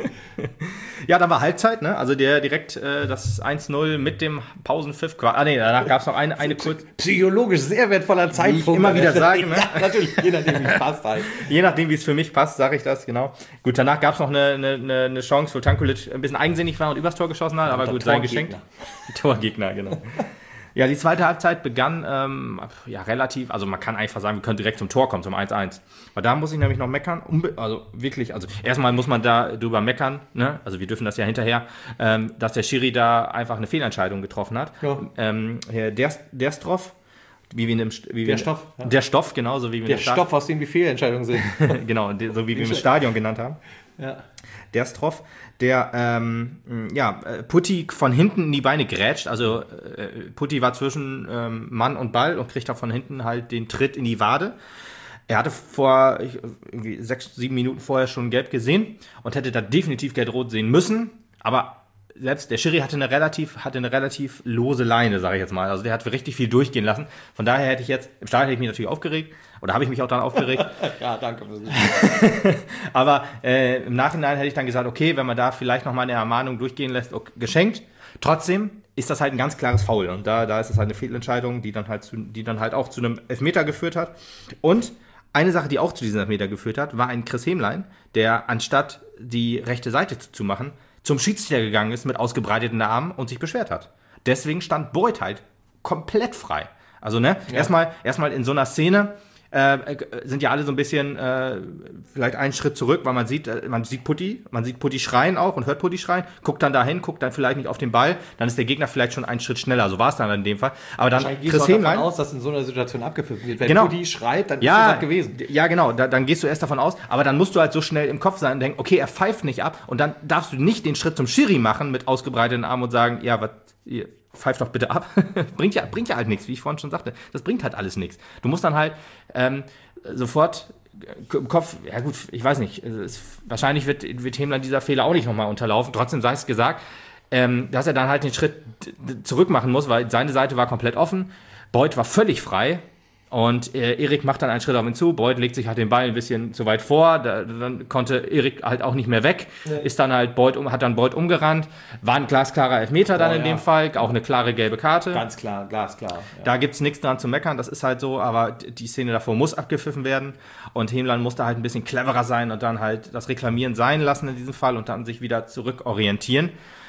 ja, dann war Halbzeit, ne? Also der direkt äh, das eins null mit dem Pausenpfiff. Ah nee, danach gab es noch eine, eine kurz... Psychologisch sehr wertvoller Zeitpunkt. Wie ich immer wieder sage, ne? Ja, natürlich, je nachdem, wie es passt halt. Je nachdem, wie es für mich passt, sage ich das, genau. Gut, danach gab es noch eine, eine, eine Chance, wo Tankulic ein bisschen eigensinnig war und übers Tor geschossen hat, aber gut, sein Geschenk. Torgegner, genau. Ja, die zweite Halbzeit begann ähm, ja relativ, also man kann einfach sagen, wir können direkt zum Tor kommen, zum eins eins. Aber da muss ich nämlich noch meckern, unbe- also wirklich, also erstmal muss man da drüber meckern, ne? Also wir dürfen das ja hinterher, ähm, dass der Schiri da einfach eine Fehlentscheidung getroffen hat. Ja. Ähm, der, der Stroff, wie wir in dem, wie der wir Stoff, ja. der Stoff, genau, so wie wir der Stoff, aus dem die Fehlentscheidungen sind. Genau, so wie wir im Stadion genannt haben. Ja. Der Stroff, der ähm, ja, Putti von hinten in die Beine grätscht. Also äh, Putti war zwischen ähm, Mann und Ball und kriegt da von hinten halt den Tritt in die Wade. Er hatte vor irgendwie sechs, sieben Minuten vorher schon gelb gesehen und hätte da definitiv gelb-rot sehen müssen. Aber selbst der Schiri hatte eine relativ, hatte eine relativ lose Leine, sage ich jetzt mal. Also der hat richtig viel durchgehen lassen. Von daher hätte ich jetzt, im Stadion hätte ich mich natürlich aufgeregt. Oder habe ich mich auch dann aufgeregt. Ja, danke fürs Gespräch. Aber äh, im Nachhinein hätte ich dann gesagt, okay, wenn man da vielleicht nochmal eine Ermahnung durchgehen lässt, okay, geschenkt. Trotzdem ist das halt ein ganz klares Foul. Und da, da ist es halt eine Fehlentscheidung, die dann halt zu, die dann halt auch zu einem Elfmeter geführt hat. Und eine Sache, die auch zu diesem Elfmeter geführt hat, war ein Chris Hämlein, der anstatt die rechte Seite zuzumachen, zum Schiedsrichter gegangen ist mit ausgebreiteten Armen und sich beschwert hat. Deswegen stand Boyd halt komplett frei. Also ne, ja. erstmal erstmal in so einer Szene äh, sind ja alle so ein bisschen äh, vielleicht einen Schritt zurück, weil man sieht, äh, man sieht Putti, man sieht Putti schreien auch und hört Putti schreien, guckt dann dahin, guckt dann vielleicht nicht auf den Ball, dann ist der Gegner vielleicht schon einen Schritt schneller, so war es dann in dem Fall. Aber dann Chris Hämlein aus, dass in so einer Situation abgepfiffen wird. Wenn genau. Putti schreit, dann ja, ist das gewesen. Ja, genau, da, dann gehst du erst davon aus, aber dann musst du halt so schnell im Kopf sein und denken, okay, er pfeift nicht ab und dann darfst du nicht den Schritt zum Schiri machen mit ausgebreiteten Armen und sagen, ja, was, ihr pfeift doch bitte ab. bringt ja, bringt ja halt nichts, wie ich vorhin schon sagte. Das bringt halt alles nichts. Du musst dann halt ähm, sofort im Kopf, ja gut, ich weiß nicht, es, wahrscheinlich wird, wird Hämlein dieser Fehler auch nicht nochmal unterlaufen. Trotzdem sei es gesagt, ähm, dass er dann halt den Schritt zurück machen muss, weil seine Seite war komplett offen. Boyd war völlig frei. Und äh, Erik macht dann einen Schritt auf ihn zu, Boyd legt sich halt den Ball ein bisschen zu weit vor, da, dann konnte Erik halt auch nicht mehr weg, nee. ist dann halt Boyd, um, hat dann Boyd umgerannt, war ein glasklarer Elfmeter dann oh, in ja. dem Fall, auch eine klare gelbe Karte. Ganz klar, glasklar. Ja. Da gibt's nichts dran zu meckern, das ist halt so, aber die Szene davor muss abgepfiffen werden und Hämlein musste halt ein bisschen cleverer sein und dann halt das Reklamieren sein lassen in diesem Fall und dann sich wieder zurückorientieren.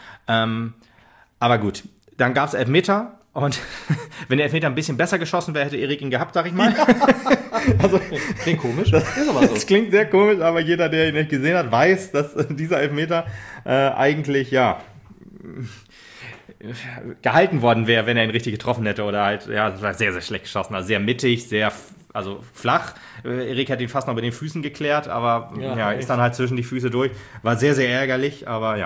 Ähm, aber gut, dann gab's Elfmeter. Und wenn der Elfmeter ein bisschen besser geschossen wäre, hätte Erik ihn gehabt, sag ich mal. Also, klingt komisch. Das, ist aber so. Das klingt sehr komisch, aber jeder, der ihn nicht gesehen hat, weiß, dass dieser Elfmeter äh, eigentlich, ja, gehalten worden wäre, wenn er ihn richtig getroffen hätte. Oder halt, ja, das war sehr, sehr schlecht geschossen. Also sehr mittig, sehr, also flach. Erik hat ihn fast noch mit den Füßen geklärt, aber ja, ja ist dann halt zwischen die Füße durch. War sehr, sehr ärgerlich, aber ja.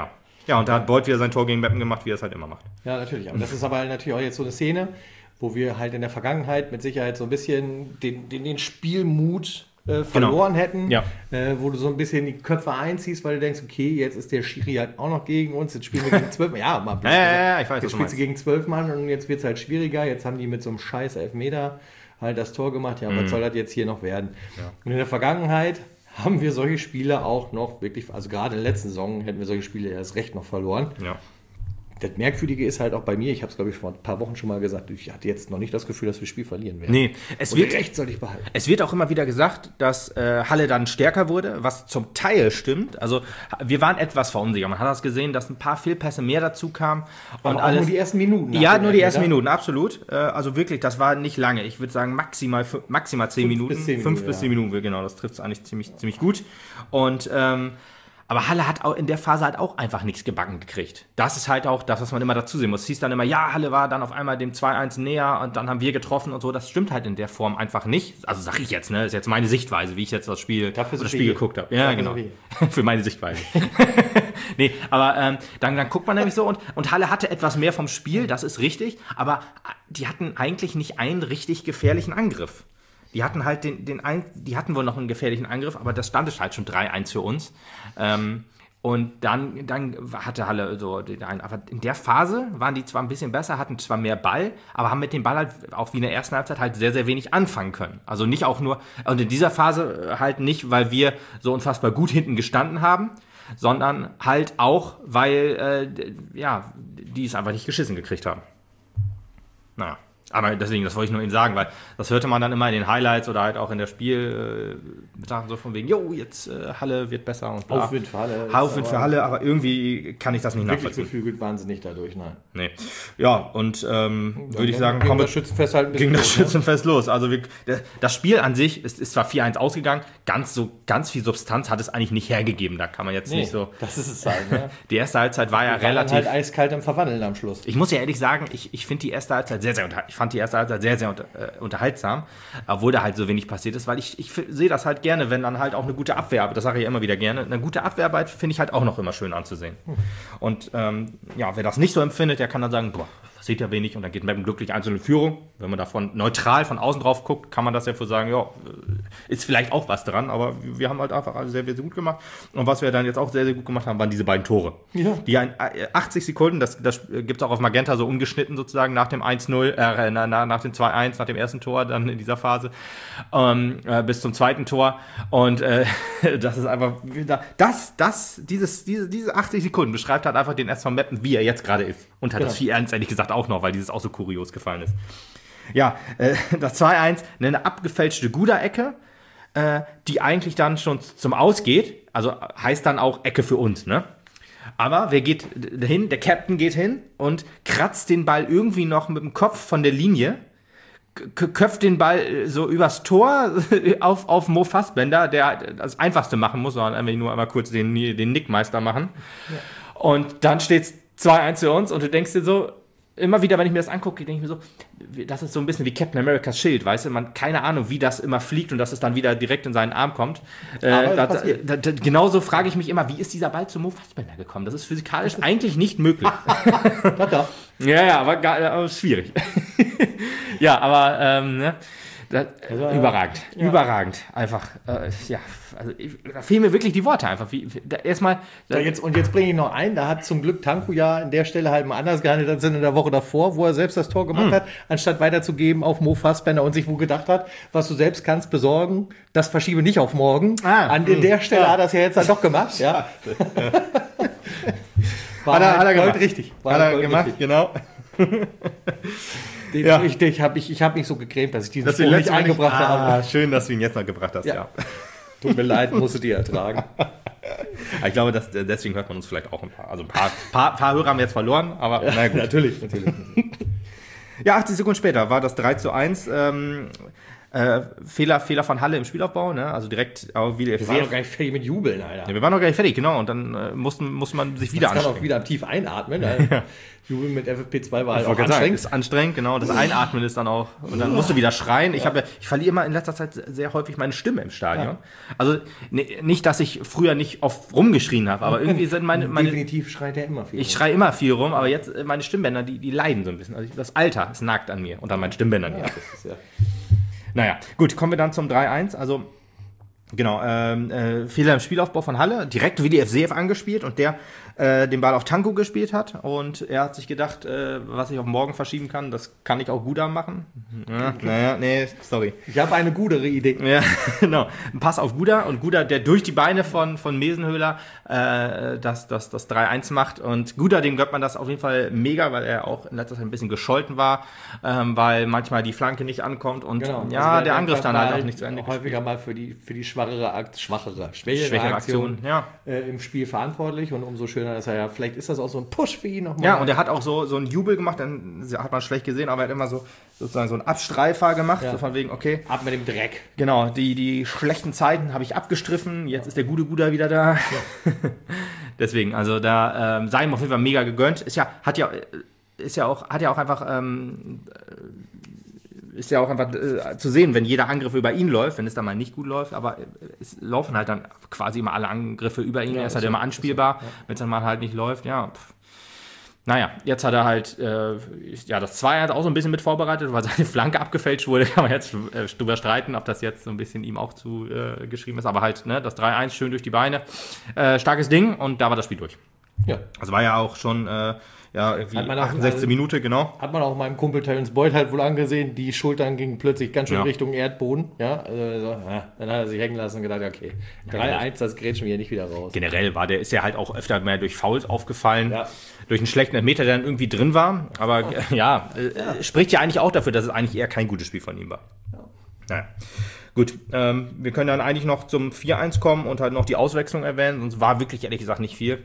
Ja, und da hat Beuth wieder sein Tor gegen Meppen gemacht, wie er es halt immer macht. Ja, natürlich. Aber das ist aber natürlich auch jetzt so eine Szene, wo wir halt in der Vergangenheit mit Sicherheit so ein bisschen den, den, den Spielmut äh, verloren genau. hätten, ja. äh, wo du so ein bisschen die Köpfe einziehst, weil du denkst, okay, jetzt ist der Schiri halt auch noch gegen uns, jetzt spielen wir gegen zwölf Mann. Ja, mal ja, ja, ja, ich weiß, jetzt spielst du gegen zwölf Mann und jetzt wird es halt schwieriger. Jetzt haben die mit so einem scheiß Elfmeter halt das Tor gemacht. Ja, mhm. was soll das jetzt hier noch werden? Ja. Und in der Vergangenheit haben wir solche Spiele auch noch wirklich, also gerade in der letzten Saison hätten wir solche Spiele erst recht noch verloren. Ja. Das Merkwürdige ist halt auch bei mir, ich habe es glaube ich vor ein paar Wochen schon mal gesagt, ich hatte jetzt noch nicht das Gefühl, dass wir das Spiel verlieren werden. Nee, es Und wird, Recht soll ich behalten. Es wird auch immer wieder gesagt, dass äh, Halle dann stärker wurde, was zum Teil stimmt. Also wir waren etwas verunsichert. Man hat das gesehen, dass ein paar Fehlpässe mehr dazu kamen. Und Aber auch alles, nur die ersten Minuten. Ja, nur die ersten Minuten, absolut. Äh, also wirklich, das war nicht lange. Ich würde sagen maximal, maximal zehn Fünf Minuten. bis zehn Fünf Minuten, bis ja. zehn Minuten, genau. Das trifft es eigentlich ziemlich, ziemlich gut. Und ähm, aber Halle hat auch in der Phase halt auch einfach nichts gebacken gekriegt. Das ist halt auch das, was man immer dazu sehen muss. Es hieß dann immer, ja, Halle war dann auf einmal dem zwei eins näher und dann haben wir getroffen und so. Das stimmt halt in der Form einfach nicht. Also sag ich jetzt, ne? Das ist jetzt meine Sichtweise, wie ich jetzt das Spiel, Dafür das Spiel. Spiel geguckt habe. Ja, Dafür genau. Für meine Sichtweise. Nee, aber ähm, dann, dann guckt man nämlich so und, und Halle hatte etwas mehr vom Spiel, das ist richtig. Aber die hatten eigentlich nicht einen richtig gefährlichen Angriff. Die hatten halt den, den ein, die hatten wohl noch einen gefährlichen Angriff, aber das stand halt schon drei eins für uns. Ähm, und dann, dann hatte Halle so den einen. Aber in der Phase waren die zwar ein bisschen besser, hatten zwar mehr Ball, aber haben mit dem Ball halt auch wie in der ersten Halbzeit halt sehr, sehr wenig anfangen können. Also nicht auch nur, und in dieser Phase halt nicht, weil wir so unfassbar gut hinten gestanden haben, sondern halt auch, weil äh, ja, die es einfach nicht geschissen gekriegt haben. Naja. Aber deswegen, das wollte ich nur Ihnen sagen, weil das hörte man dann immer in den Highlights oder halt auch in der Spiel äh, Sachen so von wegen, jo, jetzt äh, Halle wird besser und bla. Aufwind für Halle. Aufwind für Halle, aber irgendwie kann ich das nicht wirklich nachvollziehen. Wirklich geflügelt waren sie nicht dadurch, nein. Nee. Ja, und ähm, würde ich sagen, ging kommen wir das Schützenfest halt ein bisschen ging das los, Schützenfest ne? los. Also wir, das Spiel an sich ist, ist zwar vier eins ausgegangen, ganz so ganz viel Substanz hat es eigentlich nicht hergegeben. Da kann man jetzt nee, nicht so. Das ist es halt, ne? Die erste Halbzeit war ja wir relativ. Waren halt eiskalt am Verwandeln am Schluss. Ich muss ja ehrlich sagen, ich, ich finde die erste Halbzeit sehr, sehr unter, ich fand die erste Halbzeit sehr, sehr unter, äh, unterhaltsam, obwohl da halt so wenig passiert ist, weil ich, ich sehe das halt gerne, wenn dann halt auch eine gute Abwehrarbeit, das sage ich ja immer wieder gerne, eine gute Abwehrarbeit finde ich halt auch noch immer schön anzusehen. Hm. Und ähm, ja, wer das nicht so empfindet, der kann dann sagen, boah, das sieht ja wenig und dann geht Meppen glücklich einzelne Führung. Wenn man davon neutral von außen drauf guckt, kann man das ja für sagen, ja, ist vielleicht auch was dran, aber wir haben halt einfach alles sehr, sehr gut gemacht. Und was wir dann jetzt auch sehr, sehr gut gemacht haben, waren diese beiden Tore. Ja. Die in achtzig Sekunden, das, das gibt es auch auf Magenta so ungeschnitten sozusagen, nach dem eins null, äh, na, na, nach dem zwei eins, nach dem ersten Tor dann in dieser Phase, ähm, äh, bis zum zweiten Tor. Und äh, das ist einfach, das, das, dieses, diese, diese achtzig Sekunden beschreibt halt einfach den S V Meppen, wie er jetzt gerade ist. Und hat genau. das vier eins ehrlich gesagt auch noch, weil dieses auch so kurios gefallen ist. Ja, äh, das zwei eins, eine abgefälschte Guda-Ecke, äh, die eigentlich dann schon zum Aus geht. Also heißt dann auch Ecke für uns, ne? Aber wer geht hin? Der Captain geht hin und kratzt den Ball irgendwie noch mit dem Kopf von der Linie, k- köpft den Ball so übers Tor auf, auf Mo Fassbender, der das Einfachste machen muss, sondern einfach nur einmal kurz den, den Nickmeister machen. Ja. Und dann steht es zwei eins für uns und du denkst dir so, immer wieder, wenn ich mir das angucke, denke ich mir so, das ist so ein bisschen wie Captain Americas Schild, weißt du, man keine Ahnung, wie das immer fliegt und dass es dann wieder direkt in seinen Arm kommt. Äh, da, da, da, genauso frage ich mich immer, wie ist dieser Ball zu Mo Fassbender gekommen? Das ist physikalisch eigentlich nicht möglich. Doch, doch. Ja, ja, aber, aber schwierig. Ja, aber ähm, ne? Das, also, überragend, ja. überragend, einfach, äh, ja, also ich, da fehlen mir wirklich die Worte einfach. Wie, da, erstmal. Da jetzt, und jetzt bringe ich noch ein, da hat zum Glück Tanku ja an der Stelle halt mal anders gehandelt als in der Woche davor, wo er selbst das Tor gemacht mhm. hat, anstatt weiterzugeben auf Mo Fassbender und sich wohl gedacht hat, was du selbst kannst besorgen, das verschiebe nicht auf morgen. Ah, an mh. der Stelle ja. hat er es ja jetzt dann doch gemacht, ja. War hat er, halt hat er gemacht. richtig. War hat er gemacht, richtig. Genau. Den, ja. Ich, ich habe mich, ich hab mich so gecremt, dass ich diesen Spruch nicht eingebracht nicht, ah, habe. Schön, dass du ihn jetzt noch gebracht hast, ja. ja. Tut mir leid, musst du dir ertragen. Ich glaube, dass, deswegen hört man uns vielleicht auch ein paar. Also ein paar, paar, paar Hörer haben wir jetzt verloren, aber ja, na gut. Natürlich, natürlich. Ja, achtzig Sekunden später war das drei zu eins. Ähm, Äh, Fehler, Fehler von Halle im Spielaufbau, ne? Also direkt auch wieder. Wir waren noch gar nicht fertig mit Jubeln, Alter. Ja, wir waren noch gar nicht fertig, genau. Und dann äh, mussten, musste man sich wieder anstrengen. Man kann auch wieder tief einatmen. Ja. Jubeln mit F F P zwei war halt auch anstrengend. Sagen, ist anstrengend, genau. Das Einatmen ist dann auch. Und dann musst du wieder schreien. Ich, hab, ich verliere immer in letzter Zeit sehr häufig meine Stimme im Stadion. Ja. Also ne, nicht, dass ich früher nicht oft rumgeschrien habe, aber irgendwie sind meine. meine Definitiv schreit er immer viel. Ich schreie immer viel rum, aber jetzt meine Stimmbänder, die, die leiden so ein bisschen. Also das Alter, es nagt an mir und an meinen Stimmbändern. Ja. Das ist ja. Naja, gut, kommen wir dann zum drei eins. Also, genau, ähm, äh, Fehler im Spielaufbau von Halle, direkt wie die F C F angespielt und der äh, den Ball auf Tanko gespielt hat. Und er hat sich gedacht, äh, was ich auf morgen verschieben kann, das kann ich auch Guda machen. Ja, naja, nee, sorry. Ich habe eine gudere Idee. Ja, genau. Ein Pass auf Guda und Guda, der durch die Beine von, von Mesenhöhler äh, das, das, das drei eins macht. Und Guda, dem gönnt man das auf jeden Fall mega, weil er auch in letzter Zeit ein bisschen gescholten war, ähm, weil manchmal die Flanke nicht ankommt und genau. ja, also der, der Angriff dann halt auch nicht zu Ende häufiger gespielt. Mal für die, für die schwachere, Akt, schwachere, schwächere, schwächere Aktion, Aktion ja. äh, im Spiel verantwortlich und umso schöner, dass er ja, vielleicht ist das auch so ein Push für ihn nochmal. Ja, und er hat auch so, so einen Jubel gemacht, dann hat man schlecht gesehen, aber er hat immer so sozusagen so einen Abstreifer gemacht, ja. so von wegen, okay. Ab mit dem Dreck. Genau, die, die schlechten Zeiten habe ich abgestriffen, jetzt ja. ist der gute Guda wieder da. Ja. Deswegen, also da ähm, sei ihm auf jeden Fall mega gegönnt. Ist ja, hat ja, ist ja auch, hat ja auch einfach, ähm, ist ja auch einfach äh, zu sehen, wenn jeder Angriff über ihn läuft, wenn es dann mal nicht gut läuft, aber es laufen halt dann quasi immer alle Angriffe über ihn, ja, er ist halt so, immer anspielbar, so, ja. wenn es dann mal halt nicht läuft, ja. Pff. Naja, jetzt hat er halt äh, ja, das zwei eins auch so ein bisschen mit vorbereitet, weil seine Flanke abgefälscht wurde. Kann man jetzt äh, drüber streiten, ob das jetzt so ein bisschen ihm auch zu äh, geschrieben ist. Aber halt, ne, das drei eins schön durch die Beine. Äh, starkes Ding und da war das Spiel durch. Ja. Also war ja auch schon äh, ja, irgendwie achtundsechzigste Minute, genau. Hat man auch meinem Kumpel Terence Boyd halt wohl angesehen. Die Schultern gingen plötzlich ganz schön ja. Richtung Erdboden. Ja, also, ja, dann hat er sich hängen lassen und gedacht, okay, drei eins, das grätschen wir hier nicht wieder raus. Generell war der, ist ja halt auch öfter mehr durch Fouls aufgefallen. Ja. Durch einen schlechten Elfmeter, der dann irgendwie drin war. Aber oh. ja, äh, ja, spricht ja eigentlich auch dafür, dass es eigentlich eher kein gutes Spiel von ihm war. Ja. Naja. Gut, ähm, wir können dann eigentlich noch zum vier eins kommen und halt noch die Auswechslung erwähnen. Sonst war wirklich, ehrlich gesagt, nicht viel.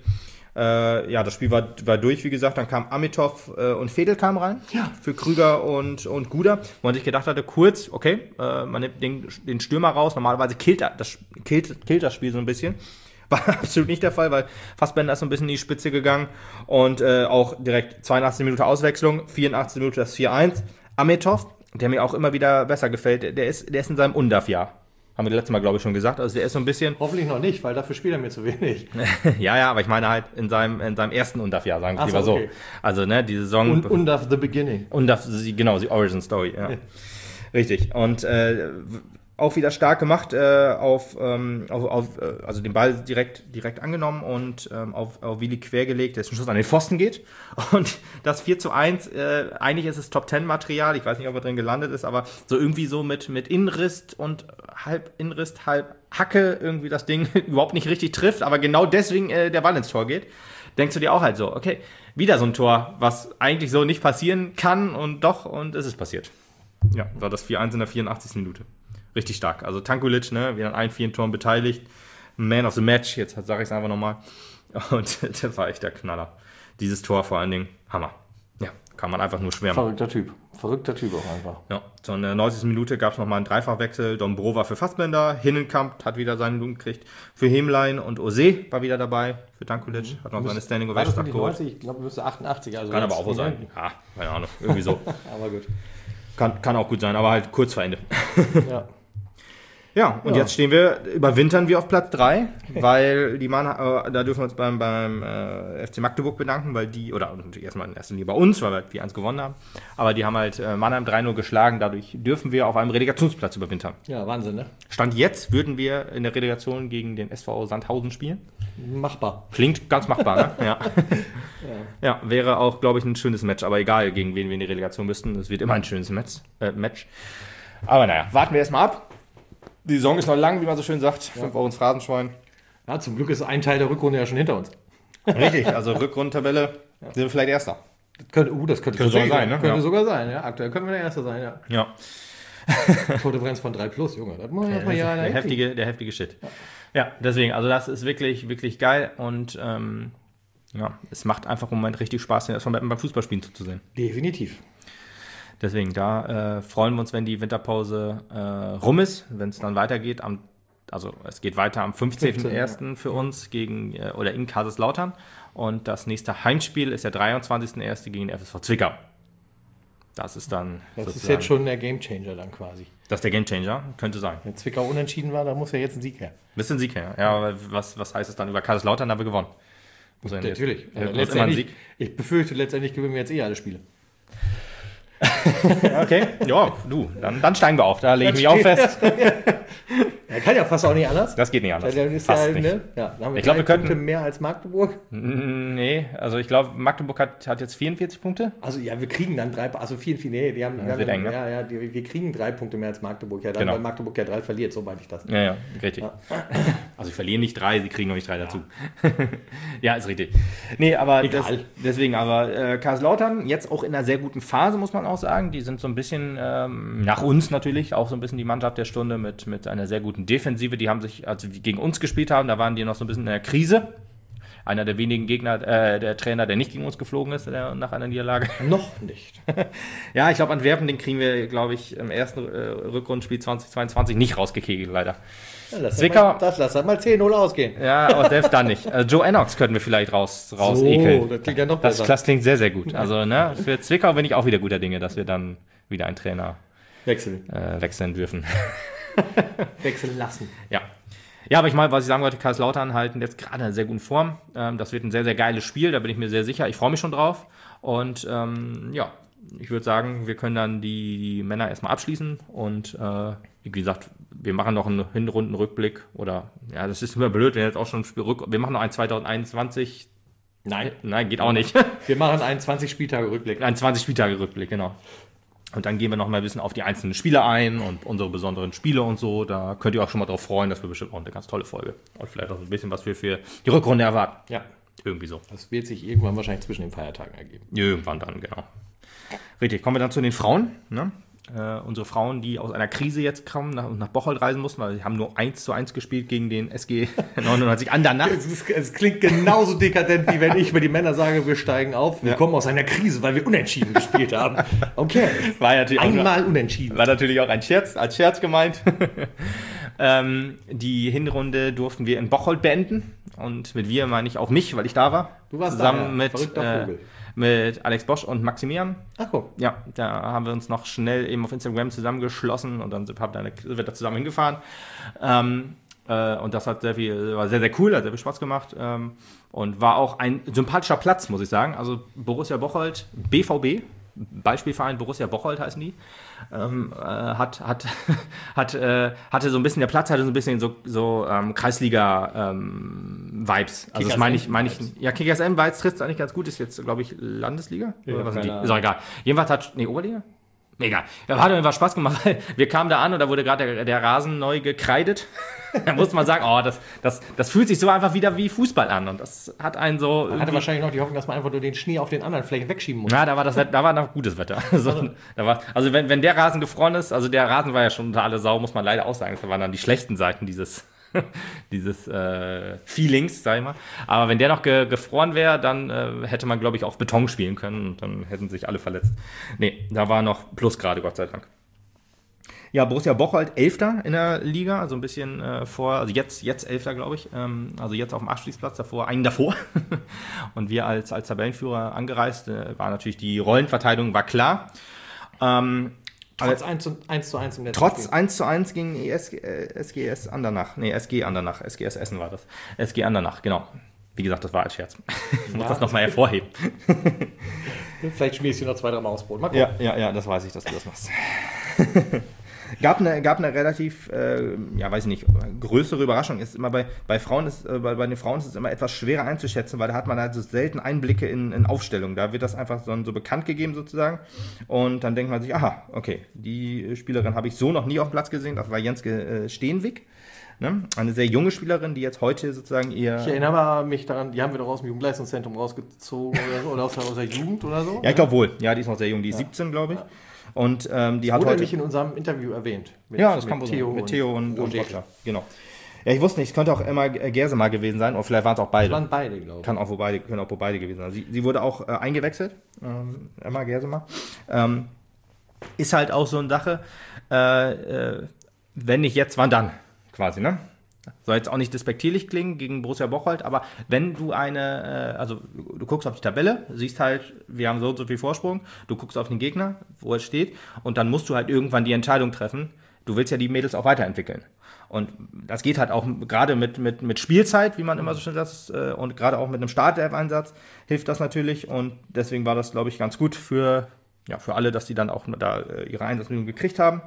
Äh, ja, das Spiel war, war durch, wie gesagt. Dann kam Amitov äh, und Fedel kamen rein. Ja. Für Krüger und, und Guda. Wo man sich gedacht hatte, kurz, okay, äh, man nimmt den, den Stürmer raus. Normalerweise killt das, killt, killt das Spiel so ein bisschen. War absolut nicht der Fall, weil Fassbender ist so ein bisschen in die Spitze gegangen. Und äh, auch direkt zweiundachtzigste Minute Auswechslung, vierundachtzigste Minute das vier eins. Amitov, der mir auch immer wieder besser gefällt, der ist, der ist in seinem U N D A F-Jahr. Haben wir letztes Mal, glaube ich, schon gesagt. Also der ist so ein bisschen... Hoffentlich noch nicht, weil dafür spielt er mir zu wenig. ja, ja, aber ich meine halt in seinem, in seinem ersten U N D A F-Jahr, sagen wir lieber so. Okay. Also, ne, die Saison... Und U N D A F The Beginning. U N D A F, genau, die Origin Story, ja. Richtig. Und äh, auch wieder stark gemacht, äh, auf, ähm, auf, auf äh, also den Ball direkt, direkt angenommen und ähm, auf, auf Willi quergelegt, der zum Schluss an den Pfosten geht. Und das vier zu eins, äh, eigentlich ist es Top Ten Material, ich weiß nicht, ob er drin gelandet ist, aber so irgendwie so mit, mit Innenriss und halb Innenriss, halb Hacke irgendwie das Ding überhaupt nicht richtig trifft, aber genau deswegen äh, der Ball ins Tor geht. Denkst du dir auch halt so, okay, wieder so ein Tor, was eigentlich so nicht passieren kann und doch, und es ist passiert. Ja, war das vier eins in der vierundachtzigsten Minute. Richtig stark. Also Tankulic, ne, wieder an allen vier Toren beteiligt. Man of the Match, jetzt sage ich es einfach nochmal. Und der war echt der Knaller. Dieses Tor vor allen Dingen, Hammer. Ja, kann man einfach nur schwärmen. Verrückter Typ. Verrückter Typ auch einfach. Ja, so in der neunzigsten Minute gab es nochmal einen Dreifachwechsel. Dombrova für Fassbender, Hinnenkamp hat wieder seinen Lohn gekriegt. Für Hemlein und Ose war wieder dabei. Für Tankulic hat noch seine Standing Ovation abgeholt. Ich glaube, müsste achtundachtzig. Also kann aber auch so sein. Ja, keine Ahnung, irgendwie so. Aber gut. Kann, kann auch gut sein, aber halt kurz vor Ende. Ja. Ja, und ja. jetzt stehen wir, überwintern wir auf Platz drei, weil die Mann, äh, da dürfen wir uns beim, beim äh, F C Magdeburg bedanken, weil die, oder erstmal in erster Linie bei uns, weil wir vier eins gewonnen haben, aber die haben halt äh, Mannheim drei null geschlagen, dadurch dürfen wir auf einem Relegationsplatz überwintern. Ja, Wahnsinn, ne? Stand jetzt würden wir in der Relegation gegen den S V Sandhausen spielen. Machbar. Klingt ganz machbar, ne? Ja. ja. Ja, wäre auch, glaube ich, ein schönes Match, aber egal, gegen wen wir in die Relegation müssten, es wird immer ein schönes Match. Äh, Match. Aber naja, warten wir erstmal ab. Die Saison ist noch lang, wie man so schön sagt. Ja. Fünf Wochen ins Phrasenschwein. Ja, zum Glück ist ein Teil der Rückrunde ja schon hinter uns. Richtig, also Rückrundentabelle ja. sind wir vielleicht Erster. Das könnte, uh, das könnte, könnte sogar sein, ne? Könnte ja. sogar sein, ja. Aktuell können wir der Erste sein, ja. Ja. Tordifferenz von drei plus, Junge. Das muss man ja, erstmal ja der heftige, der heftige Shit. Ja. ja, deswegen, also das ist wirklich, wirklich geil und ähm, ja, es macht einfach im Moment richtig Spaß, das beim Fußballspielen zuzusehen. Definitiv. Deswegen, da äh, freuen wir uns, wenn die Winterpause äh, rum ist, wenn es dann weitergeht. Am, also es geht weiter am fünfzehnten ersten ja. für uns gegen äh, oder in Kaiserslautern. Und das nächste Heimspiel ist der dreiundzwanzigsten ersten gegen den F S V Zwickau. Das ist dann Das ist jetzt schon der Gamechanger dann quasi. Das ist der Gamechanger, könnte sein. Wenn Zwickau unentschieden war, da muss ja jetzt ein Sieg her. Bisschen Sieg her. Ja, aber was, was heißt es dann? Über Kaiserslautern haben wir gewonnen. Muss Natürlich. Jetzt, also letztendlich, ich befürchte, letztendlich gewinnen wir jetzt eh alle Spiele. Okay, ja, du, dann, dann steigen wir auf. Da lege ich mich auch fest. Er kann ja fast auch nicht anders. Das geht nicht anders. Dann ist fast ja, nicht. Ne? Ja, dann haben wir ich glaube, wir Punkte könnten mehr als Magdeburg. Nee, also ich glaube, Magdeburg hat, hat jetzt vierundvierzig Punkte. Also ja, wir kriegen dann drei, also vierundvierzig, nee, die haben, Ja, wir, wird haben eng, ne? ja, ja, die, wir kriegen drei Punkte mehr als Magdeburg, ja, dann, Genau. weil Magdeburg ja drei verliert, so meinte ich das. Ja, ja, richtig. Ja. Also sie verlieren nicht drei, sie kriegen noch nicht drei dazu. Ja, ist richtig. Nee, aber das, Egal. deswegen, aber äh, Kaiserslautern jetzt auch in einer sehr guten Phase, muss man auch sagen. Die sind so ein bisschen, ähm, nach uns natürlich, auch so ein bisschen die Mannschaft der Stunde mit, mit einer sehr guten Defensive. Die haben sich, als sie gegen uns gespielt haben, da waren die noch so ein bisschen in der Krise. Einer der wenigen Gegner, äh, der Trainer, der nicht gegen uns geflogen ist der, nach einer Niederlage. Noch nicht. Ja, ich glaube, Antwerpen, den kriegen wir, glaube ich, im ersten äh, Rückrundenspiel zwanzig zweiundzwanzig nicht rausgekegelt, leider. Ja, lass Zwickau. Mal, das lass mal zehn null ausgehen. Ja, aber selbst dann nicht. Äh, Joe Ennox könnten wir vielleicht raus, raus So, ekeln. das klingt ja noch Das, besser. das klingt sehr, sehr gut. Also, ne, für Zwickau bin ich auch wieder guter Dinge, dass wir dann wieder einen Trainer Wechseln. äh, wechseln dürfen. Wechseln lassen. Ja. Ja, aber ich meine, was ich sagen wollte, Kaiserslautern halten jetzt gerade in einer sehr guten Form. Ähm, das wird ein sehr, sehr geiles Spiel, da bin ich mir sehr sicher. Ich freue mich schon drauf. Und ähm, ja, ich würde sagen, wir können dann die, die Männer erstmal abschließen. Und äh, wie gesagt, wir machen noch einen Hinrundenrückblick. Oder, ja, das ist immer blöd, wenn jetzt auch schon ein Spiel rück... Wir machen noch einen zwanzig einundzwanzig. Nein. Nein, geht auch nicht. Wir machen einen zwanzig Spieltage Rückblick. Ein zwanzig Spieltage Rückblick, genau. Und dann gehen wir noch mal ein bisschen auf die einzelnen Spiele ein und unsere besonderen Spiele und so. Da könnt ihr auch schon mal drauf freuen, das wird bestimmt auch eine ganz tolle Folge. Und vielleicht auch ein bisschen, was wir für die Rückrunde erwarten. Ja. Irgendwie so. Das wird sich irgendwann wahrscheinlich zwischen den Feiertagen ergeben. Irgendwann dann, genau. Richtig, kommen wir dann zu den Frauen. Ne? Äh, unsere Frauen, die aus einer Krise jetzt kommen und nach, nach Bocholt reisen mussten, weil sie haben nur eins zu eins gespielt gegen den S G neunundneunzig Andernach. Es, ist, es klingt genauso dekadent, wie wenn ich über die Männer sage, wir steigen auf. Wir Ja. kommen aus einer Krise, weil wir unentschieden gespielt haben. Okay. War natürlich auch Einmal unentschieden. War natürlich auch ein Scherz, als Scherz gemeint. ähm, die Hinrunde durften wir in Bocholt beenden. Und mit wir meine ich auch mich, weil ich da war. Du warst zusammen da, ja. mit, Verrückter äh, Vogel. mit Alex Bosch und Maximilian. Ach guck. Ja, da haben wir uns noch schnell eben auf Instagram zusammengeschlossen und dann sind wir da zusammen hingefahren. Ähm, äh, und das hat sehr viel, war sehr, sehr cool, hat sehr viel Spaß gemacht. Ähm, und war auch ein sympathischer Platz, muss ich sagen. Also Borussia Bocholt, B V B, Beispielverein Borussia Bocholt heißen die, ähm, äh, hat, hat, hat, äh, hatte so ein bisschen, der Platz hatte so ein bisschen so, so ähm, Kreisliga-Vibes. Ähm, also das meine ich, meine ich, ja, Kickers M-Vibes trifft es eigentlich ganz gut, ist jetzt, glaube ich, Landesliga? Ja, Oder was sind die? keine Ist auch egal. Jedenfalls hat, nee, Oberliga? Egal. Ja, hat einfach Spaß gemacht, weil wir kamen da an und da wurde gerade der, der Rasen neu gekreidet. Da muss man sagen, oh, das, das, das fühlt sich so einfach wieder wie Fußball an und das hat einen so... Man hatte wahrscheinlich noch die Hoffnung, dass man einfach nur den Schnee auf den anderen Flächen wegschieben muss. Ja, da war das da war noch gutes Wetter. Also, da war, also wenn, wenn der Rasen gefroren ist, also der Rasen war ja schon unter alle Sau, muss man leider auch sagen. Das waren dann die schlechten Seiten dieses, dieses äh, Feelings, sag ich mal. Aber wenn der noch ge, gefroren wäre, dann äh, hätte man, glaube ich, auch Beton spielen können und dann hätten sich alle verletzt. Nee, da war noch Plusgrade, Gott sei Dank. Ja, Borussia Bocholt, Elfter in der Liga, also ein bisschen äh, vor, also jetzt, jetzt Elfter, glaube ich, ähm, also jetzt auf dem Abstiegsplatz, davor, einen davor. Und wir als, als Tabellenführer angereist, äh, war natürlich die Rollenverteilung, war klar. Ähm, Trotz eins zu eins im letzten Trotz Spiel. eins zu eins gegen S G, äh, S G S Andernach, nee, S G Andernach, S G S Essen war das. S G Andernach, genau. Wie gesagt, das war als Scherz. Ich muss Ja. das nochmal hervorheben. Vielleicht schmierst du noch zwei, drei Mal aufs Brot. Mal gucken. Ja, ja, ja, das weiß ich, dass du das machst. Gab eine, gab eine relativ, äh, ja, weiß ich nicht, größere Überraschung. Ist immer bei, bei Frauen ist, äh, bei, bei den Frauen ist es immer etwas schwerer einzuschätzen, weil da hat man halt so selten Einblicke in, in Aufstellungen. Da wird das einfach so, so bekannt gegeben sozusagen. Und dann denkt man sich, aha, okay, die Spielerin habe ich so noch nie auf dem Platz gesehen. Das war Jenske äh, Steenwig. Ne? Eine sehr junge Spielerin, die jetzt heute sozusagen ihr... Ich erinnere mich daran, die haben wir doch aus dem Jugendleistungszentrum rausgezogen oder, so, oder aus, der, aus der Jugend oder so. Ja, ich glaube wohl. Ja, die ist noch sehr jung, die ist siebzehn, glaube ich. Und ähm, die hat Wurde heute... nicht in unserem Interview erwähnt. Mit, Ja, das mit kann wohl sein. Theo Mit Theo und, und, Roger. Roger. Genau. Ja, ich wusste nicht, es könnte auch Emma Gersemer gewesen sein, oder vielleicht waren es auch beide. Das waren beide, glaube ich. Kann auch wo beide, können auch wo beide gewesen sein. Sie, sie wurde auch äh, eingewechselt, ähm, Emma Gersemer. Ähm, ist halt auch so eine Sache, äh, äh, wenn nicht jetzt, wann dann, quasi, ne? Soll jetzt auch nicht despektierlich klingen gegen Borussia Bocholt, aber wenn du eine, äh, also du guckst auf die Tabelle, siehst halt, wir haben so und so viel Vorsprung, du guckst auf den Gegner, wo er steht, und dann musst du halt irgendwann die Entscheidung treffen, du willst ja die Mädels auch weiterentwickeln. Und das geht halt auch gerade mit, mit, mit Spielzeit, wie man immer so schön sagt, und gerade auch mit einem Startelf-Einsatz hilft das natürlich, und deswegen war das, glaube ich, ganz gut für, ja, für alle, dass die dann auch da ihre Einsatzminuten gekriegt haben.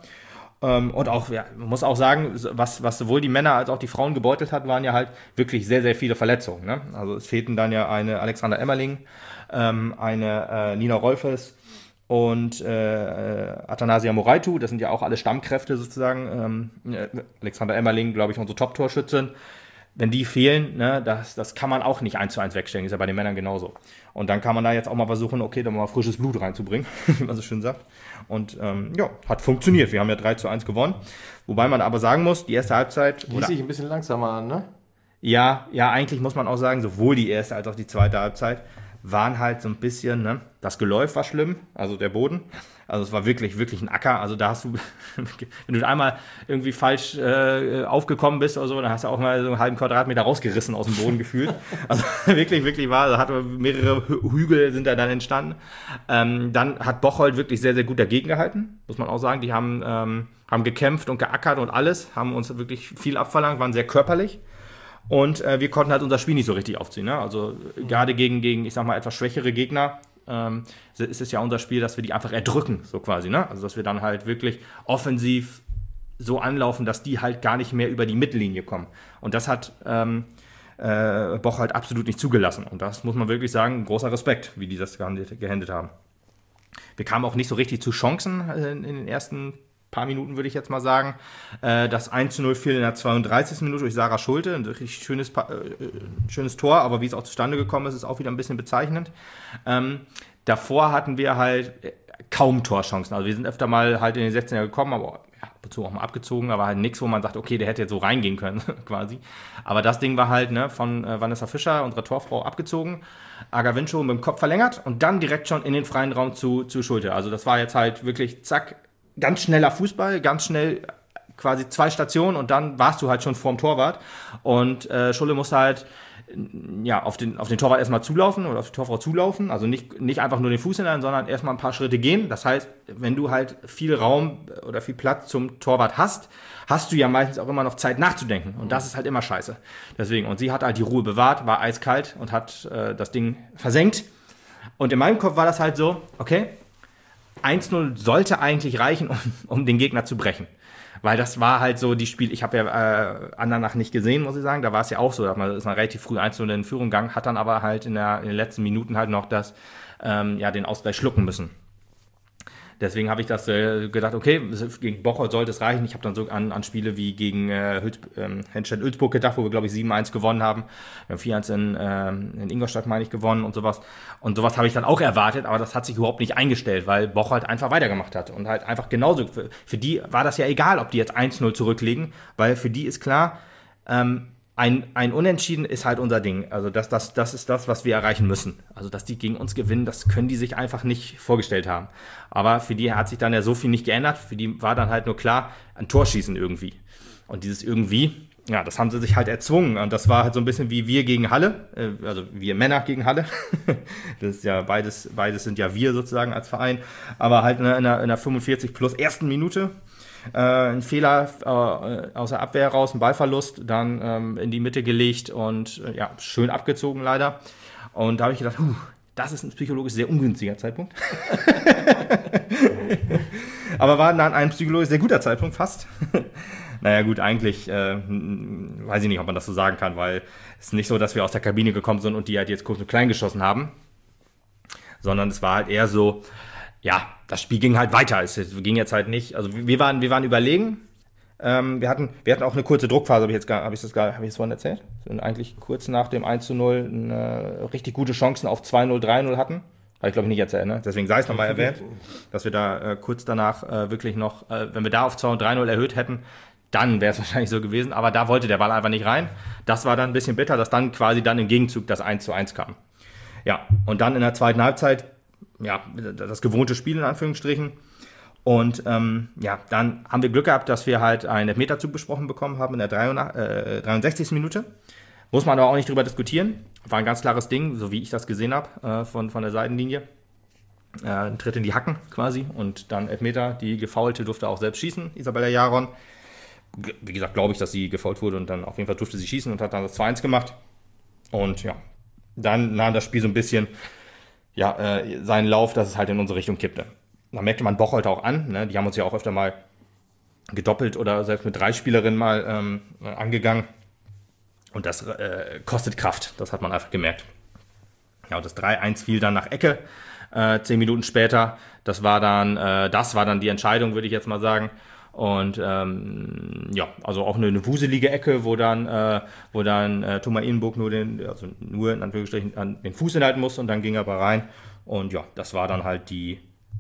Und auch, ja, man muss auch sagen, was, was sowohl die Männer als auch die Frauen gebeutelt hat, waren ja halt wirklich sehr, sehr viele Verletzungen. Ne? Also es fehlten dann ja eine Alexandra Emmerling, ähm, eine äh, Nina Rolfes und äh, Athanasia Moraitu. Das sind ja auch alle Stammkräfte sozusagen. Ähm, Alexandra Emmerling, glaube ich, unsere Top-Torschützin. Wenn die fehlen, ne, das, das kann man auch nicht eins zu eins wegstellen. Ist ja bei den Männern genauso. Und dann kann man da jetzt auch mal versuchen, okay, da mal frisches Blut reinzubringen, wie man so schön sagt. Und ähm, ja, hat funktioniert. Wir haben ja drei zu eins gewonnen. Wobei man aber sagen muss, die erste Halbzeit... Ließ sich ein bisschen langsamer an, ne? Ja, ja, eigentlich muss man auch sagen, sowohl die erste als auch die zweite Halbzeit waren halt so ein bisschen, ne, das Geläuf war schlimm, also der Boden. Also es war wirklich, wirklich ein Acker. Also da hast du, wenn du einmal irgendwie falsch äh, aufgekommen bist oder so, dann hast du auch mal so einen halben Quadratmeter rausgerissen aus dem Boden gefühlt. Also wirklich, wirklich war, da hat mehrere Hügel sind da dann entstanden. Ähm, dann hat Bocholt wirklich sehr, sehr gut dagegen gehalten, muss man auch sagen. Die haben, ähm, haben gekämpft und geackert und alles, haben uns wirklich viel abverlangt, waren sehr körperlich. Und äh, wir konnten halt unser Spiel nicht so richtig aufziehen. Ne? Also mhm. gerade gegen, gegen, ich sag mal, etwas schwächere Gegner ähm, ist es ja unser Spiel, dass wir die einfach erdrücken, so quasi. Ne? Also dass wir dann halt wirklich offensiv so anlaufen, dass die halt gar nicht mehr über die Mittellinie kommen. Und das hat ähm, äh, Boch halt absolut nicht zugelassen. Und das muss man wirklich sagen, großer Respekt, wie die das gehandelt haben. Wir kamen auch nicht so richtig zu Chancen äh, in den ersten paar Minuten, würde ich jetzt mal sagen. Äh, das eins zu null fiel in der zweiunddreißigsten Minute durch Sarah Schulte. Ein wirklich schönes, äh, schönes Tor, aber wie es auch zustande gekommen ist, ist auch wieder ein bisschen bezeichnend. Ähm, davor hatten wir halt kaum Torchancen. Also wir sind öfter mal halt in den sechzehner gekommen, aber ja, ab und zu auch mal abgezogen, aber halt nichts, wo man sagt, okay, der hätte jetzt so reingehen können, quasi. Aber das Ding war halt ne, von äh, Vanessa Fischer, unserer Torfrau, abgezogen. Aga Winchow mit dem Kopf verlängert und dann direkt schon in den freien Raum zu, zu Schulte. Also das war jetzt halt wirklich, zack, ganz schneller Fußball, ganz schnell quasi zwei Stationen und dann warst du halt schon vorm Torwart. Und äh, Schulle musste halt ja, auf den, auf den Torwart erstmal zulaufen oder auf die Torfrau zulaufen. Also nicht, nicht einfach nur den Fuß hinein, sondern erstmal ein paar Schritte gehen. Das heißt, wenn du halt viel Raum oder viel Platz zum Torwart hast, hast du ja meistens auch immer noch Zeit nachzudenken. Und das ist halt immer scheiße. Deswegen, und sie hat halt die Ruhe bewahrt, war eiskalt und hat äh, das Ding versenkt. Und in meinem Kopf war das halt so, okay, eins null sollte eigentlich reichen, um, um den Gegner zu brechen. Weil das war halt so die Spiel, ich habe ja äh, Andernach nicht gesehen, muss ich sagen, da war es ja auch so, dass man, ist man relativ früh eins null in Führung gegangen, hat dann aber halt in, der, in den letzten Minuten halt noch das, ähm, ja, den Ausgleich schlucken müssen. Deswegen habe ich das äh, gedacht, okay, gegen Bocholt sollte es reichen. Ich habe dann so an, an Spiele wie gegen äh, Hülz, ähm, Henstedt-Ulzburg gedacht, wo wir, glaube ich, sieben eins gewonnen haben. Wir haben vier eins in, ähm, in Ingolstadt, meine ich, gewonnen und sowas. Und sowas habe ich dann auch erwartet, aber das hat sich überhaupt nicht eingestellt, weil Bocholt einfach weitergemacht hat. Und halt einfach genauso, für, für die war das ja egal, ob die jetzt eins null zurücklegen, weil für die ist klar, ähm, Ein, ein Unentschieden ist halt unser Ding. Also das, das, das ist das, was wir erreichen müssen. Also dass die gegen uns gewinnen, das können die sich einfach nicht vorgestellt haben. Aber für die hat sich dann ja so viel nicht geändert. Für die war dann halt nur klar, ein Tor schießen irgendwie. Und dieses irgendwie, ja, das haben sie sich halt erzwungen. Und das war halt so ein bisschen wie wir gegen Halle. Also wir Männer gegen Halle. Das ist ja beides, beides sind ja wir sozusagen als Verein. Aber halt in der, in der fünfundvierzig plus ersten Minute. Äh, ein Fehler äh, aus der Abwehr raus, ein Ballverlust, dann ähm, in die Mitte gelegt und äh, ja, schön abgezogen leider. Und da habe ich gedacht, huh, das ist ein psychologisch sehr ungünstiger Zeitpunkt. Aber war dann ein psychologisch sehr guter Zeitpunkt fast. Naja gut, eigentlich äh, weiß ich nicht, ob man das so sagen kann, weil es ist nicht so, dass wir aus der Kabine gekommen sind und die halt jetzt kurz und klein geschossen haben, sondern es war halt eher so, ja, das Spiel ging halt weiter. Es ging jetzt halt nicht. Also wir waren, wir waren überlegen. Ähm, wir hatten, wir hatten auch eine kurze Druckphase. Habe ich jetzt gar, habe ich das gar, habe ich das vorhin erzählt? Und eigentlich kurz nach dem eins zu null eine, richtig gute Chancen auf zwei null, drei null hatten. Habe ich glaube ich nicht erzählt, ne? Deswegen sei es nochmal erwähnt, dass wir da äh, kurz danach äh, wirklich noch, äh, wenn wir da auf zwei und drei null erhöht hätten, dann wäre es wahrscheinlich so gewesen. Aber da wollte der Ball einfach nicht rein. Das war dann ein bisschen bitter, dass dann quasi dann im Gegenzug das eins zu eins kam. Ja, und dann in der zweiten Halbzeit ja, das gewohnte Spiel in Anführungsstrichen. Und ähm, ja, dann haben wir Glück gehabt, dass wir halt einen Elfmeterzug besprochen bekommen haben in der dreiundsechzigsten Minute. Muss man aber auch nicht drüber diskutieren. War ein ganz klares Ding, so wie ich das gesehen habe, äh, von, von der Seitenlinie. Äh, ein Tritt in die Hacken quasi und dann Elfmeter. Die Gefaulte durfte auch selbst schießen, Isabella Jaron. Wie gesagt, glaube ich, dass sie gefoult wurde und dann auf jeden Fall durfte sie schießen und hat dann das zwei eins gemacht. Und ja, dann nahm das Spiel so ein bisschen ja, äh, seinen Lauf, dass es halt in unsere Richtung kippte. Da merkte man Bocholt auch an, ne? Die haben uns ja auch öfter mal gedoppelt oder selbst mit drei Spielerinnen mal ähm, angegangen. Und das äh, kostet Kraft, das hat man einfach gemerkt. Ja, und das drei eins fiel dann nach Ecke, äh, zehn Minuten später. Das war dann, äh, das war dann die Entscheidung, würde ich jetzt mal sagen. Und ähm, ja, also auch eine, eine wuselige Ecke, wo dann, äh, wo dann äh, Thomas Innenburg nur den, also nur in Anführungsstrichen an den Fuß hinhalten musste und dann ging er aber rein. Und ja, das war dann halt die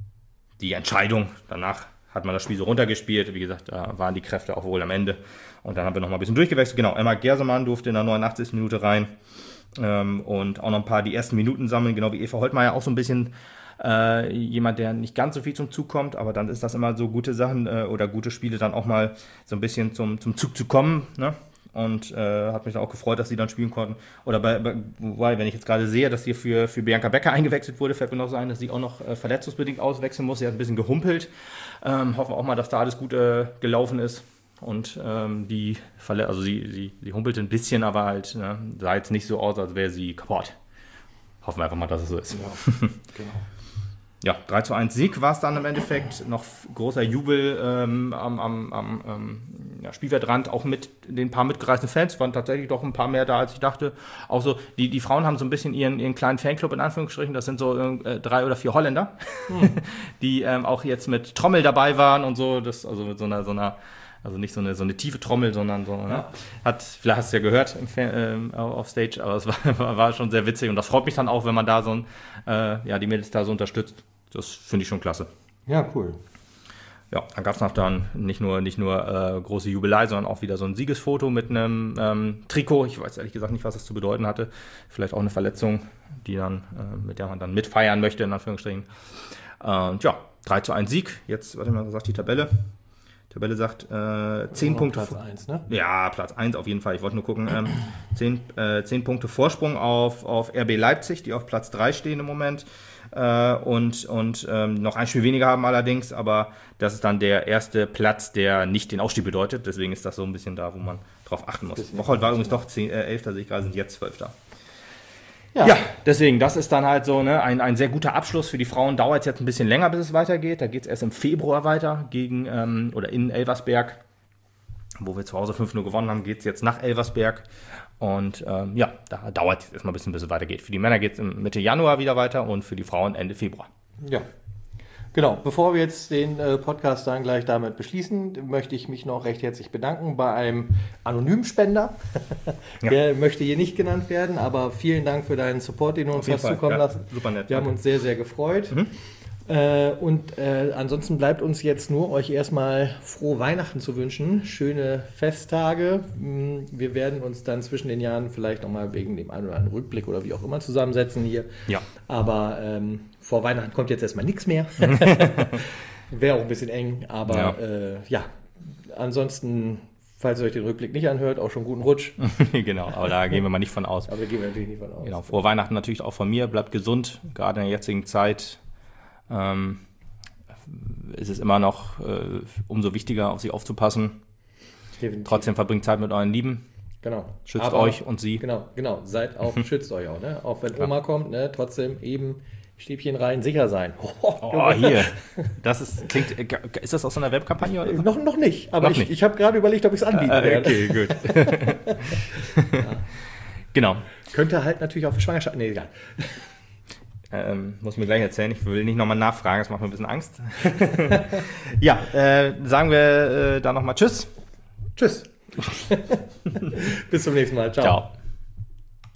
die Entscheidung. Danach hat man das Spiel so runtergespielt. Wie gesagt, da waren die Kräfte auch wohl am Ende. Und dann haben wir noch mal ein bisschen durchgewechselt. Genau, Emma Gersemann durfte in der neunundachtzigsten Minute rein. Ähm, und auch noch ein paar die ersten Minuten sammeln. Genau wie Eva Holtmeier, auch so ein bisschen äh, jemand, der nicht ganz so viel zum Zug kommt. Aber dann ist das immer so gute Sachen äh, oder gute Spiele, dann auch mal so ein bisschen zum, zum Zug zu kommen. Ne? Und äh, hat mich dann auch gefreut, dass sie dann spielen konnten. Oder bei, bei, wobei, wenn ich jetzt gerade sehe, dass hier für, für Bianca Becker eingewechselt wurde, fällt mir noch so ein, dass sie auch noch äh, verletzungsbedingt auswechseln muss. Sie hat ein bisschen gehumpelt. Ähm, hoffen wir auch mal, dass da alles gut äh, gelaufen ist. Und ähm, die Verle- also sie, sie, sie humpelte ein bisschen, aber halt ne, sah jetzt nicht so aus, als wäre sie kaputt. Hoffen wir einfach mal, dass es so ist. Ja, genau. Ja, drei zu eins Sieg war es dann im Endeffekt. Noch großer Jubel ähm, am, am, am ähm, ja, Spielfeldrand, auch mit den paar mitgereisten Fans. Waren tatsächlich doch ein paar mehr da, als ich dachte. Auch so, die, die Frauen haben so ein bisschen ihren, ihren kleinen Fanclub in Anführungsstrichen. Das sind so äh, drei oder vier Holländer, hm. die ähm, auch jetzt mit Trommel dabei waren und so. Das, also mit so einer, so einer also nicht so eine, so eine tiefe Trommel, sondern so, ja. ne? Hat, vielleicht hast du es ja gehört im Fan, äh, auf Stage, aber es war, war schon sehr witzig. Und das freut mich dann auch, wenn man da so ein, äh, ja, die Mädels da so unterstützt. Das finde ich schon klasse. Ja, cool. Ja, dann gab es noch dann nicht nur, nicht nur äh, große Jubelei, sondern auch wieder so ein Siegesfoto mit einem ähm, Trikot. Ich weiß ehrlich gesagt nicht, was das zu bedeuten hatte. Vielleicht auch eine Verletzung, die dann, äh, mit der man dann mitfeiern möchte, in Anführungsstrichen. Äh, und ja, drei zu eins Sieg. Jetzt, warte mal, was sagt die Tabelle? Die Tabelle sagt äh, zehn Punkte. Platz eins, ne? Ja, Platz eins auf jeden Fall. Ich wollte nur gucken. Ähm, zehn, äh, zehn Punkte Vorsprung auf, auf R B Leipzig, die auf Platz drei stehen im Moment. Äh, und und ähm, noch ein Spiel weniger haben allerdings, aber das ist dann der erste Platz, der nicht den Aufstieg bedeutet. Deswegen ist das so ein bisschen da, wo man drauf achten muss. Bocholt war übrigens doch zehn, äh, elfter, sehe ich gerade, sind jetzt zwölfter. Ja. ja, deswegen, das ist dann halt so ne, ein, ein sehr guter Abschluss. Für die Frauen dauert es jetzt ein bisschen länger, bis es weitergeht. Da geht es erst im Februar weiter gegen ähm, oder in Elversberg, wo wir zu Hause fünf null gewonnen haben, geht es jetzt nach Elversberg. Und ähm, ja, da dauert es erstmal ein bisschen, bis es weitergeht. Für die Männer geht es Mitte Januar wieder weiter und für die Frauen Ende Februar. Ja, genau. Bevor wir jetzt den äh, Podcast dann gleich damit beschließen, möchte ich mich noch recht herzlich bedanken bei einem anonymen Spender. Ja. Der möchte hier nicht genannt werden, aber vielen Dank für deinen Support, den du uns hast Fall. zukommen ja, lassen. Super nett. Wir haben uns sehr, sehr gefreut. Mhm. Äh, und äh, ansonsten bleibt uns jetzt nur, euch erstmal frohe Weihnachten zu wünschen. Schöne Festtage. Wir werden uns dann zwischen den Jahren vielleicht nochmal wegen dem einen oder anderen Rückblick oder wie auch immer zusammensetzen hier. Ja. Aber ähm, vor Weihnachten kommt jetzt erstmal nichts mehr. Wäre auch ein bisschen eng, aber ja, äh, ja. ansonsten, falls ihr euch den Rückblick nicht anhört, auch schon guten Rutsch. Genau, aber da gehen wir mal nicht von aus. Aber gehen wir natürlich nicht von aus. Genau, frohe Weihnachten natürlich auch von mir. Bleibt gesund, gerade in der jetzigen Zeit. Ähm, ist es immer noch äh, umso wichtiger, auf sich aufzupassen. Definitiv. Trotzdem verbringt Zeit mit euren Lieben. Genau. Schützt Aber, euch und sie. Genau, genau. Seid auch, schützt euch auch, ne? Auch wenn Oma ja. kommt, ne? Trotzdem eben Stäbchen rein, sicher sein. Oh, oh hier. Das ist, klingt, ist das aus so einer Webkampagne oder so? Noch, noch nicht, aber noch ich, nicht. ich habe gerade überlegt, ob ich es anbieten äh, werde. Okay, gut. Ja. Genau. Könnte halt natürlich auch für Schwangerschaft. Nee, egal. Ähm, muss mir gleich erzählen, ich will nicht nochmal nachfragen, das macht mir ein bisschen Angst. Ja, äh, sagen wir äh, da nochmal Tschüss. Tschüss. Bis zum nächsten Mal. Ciao. Ciao.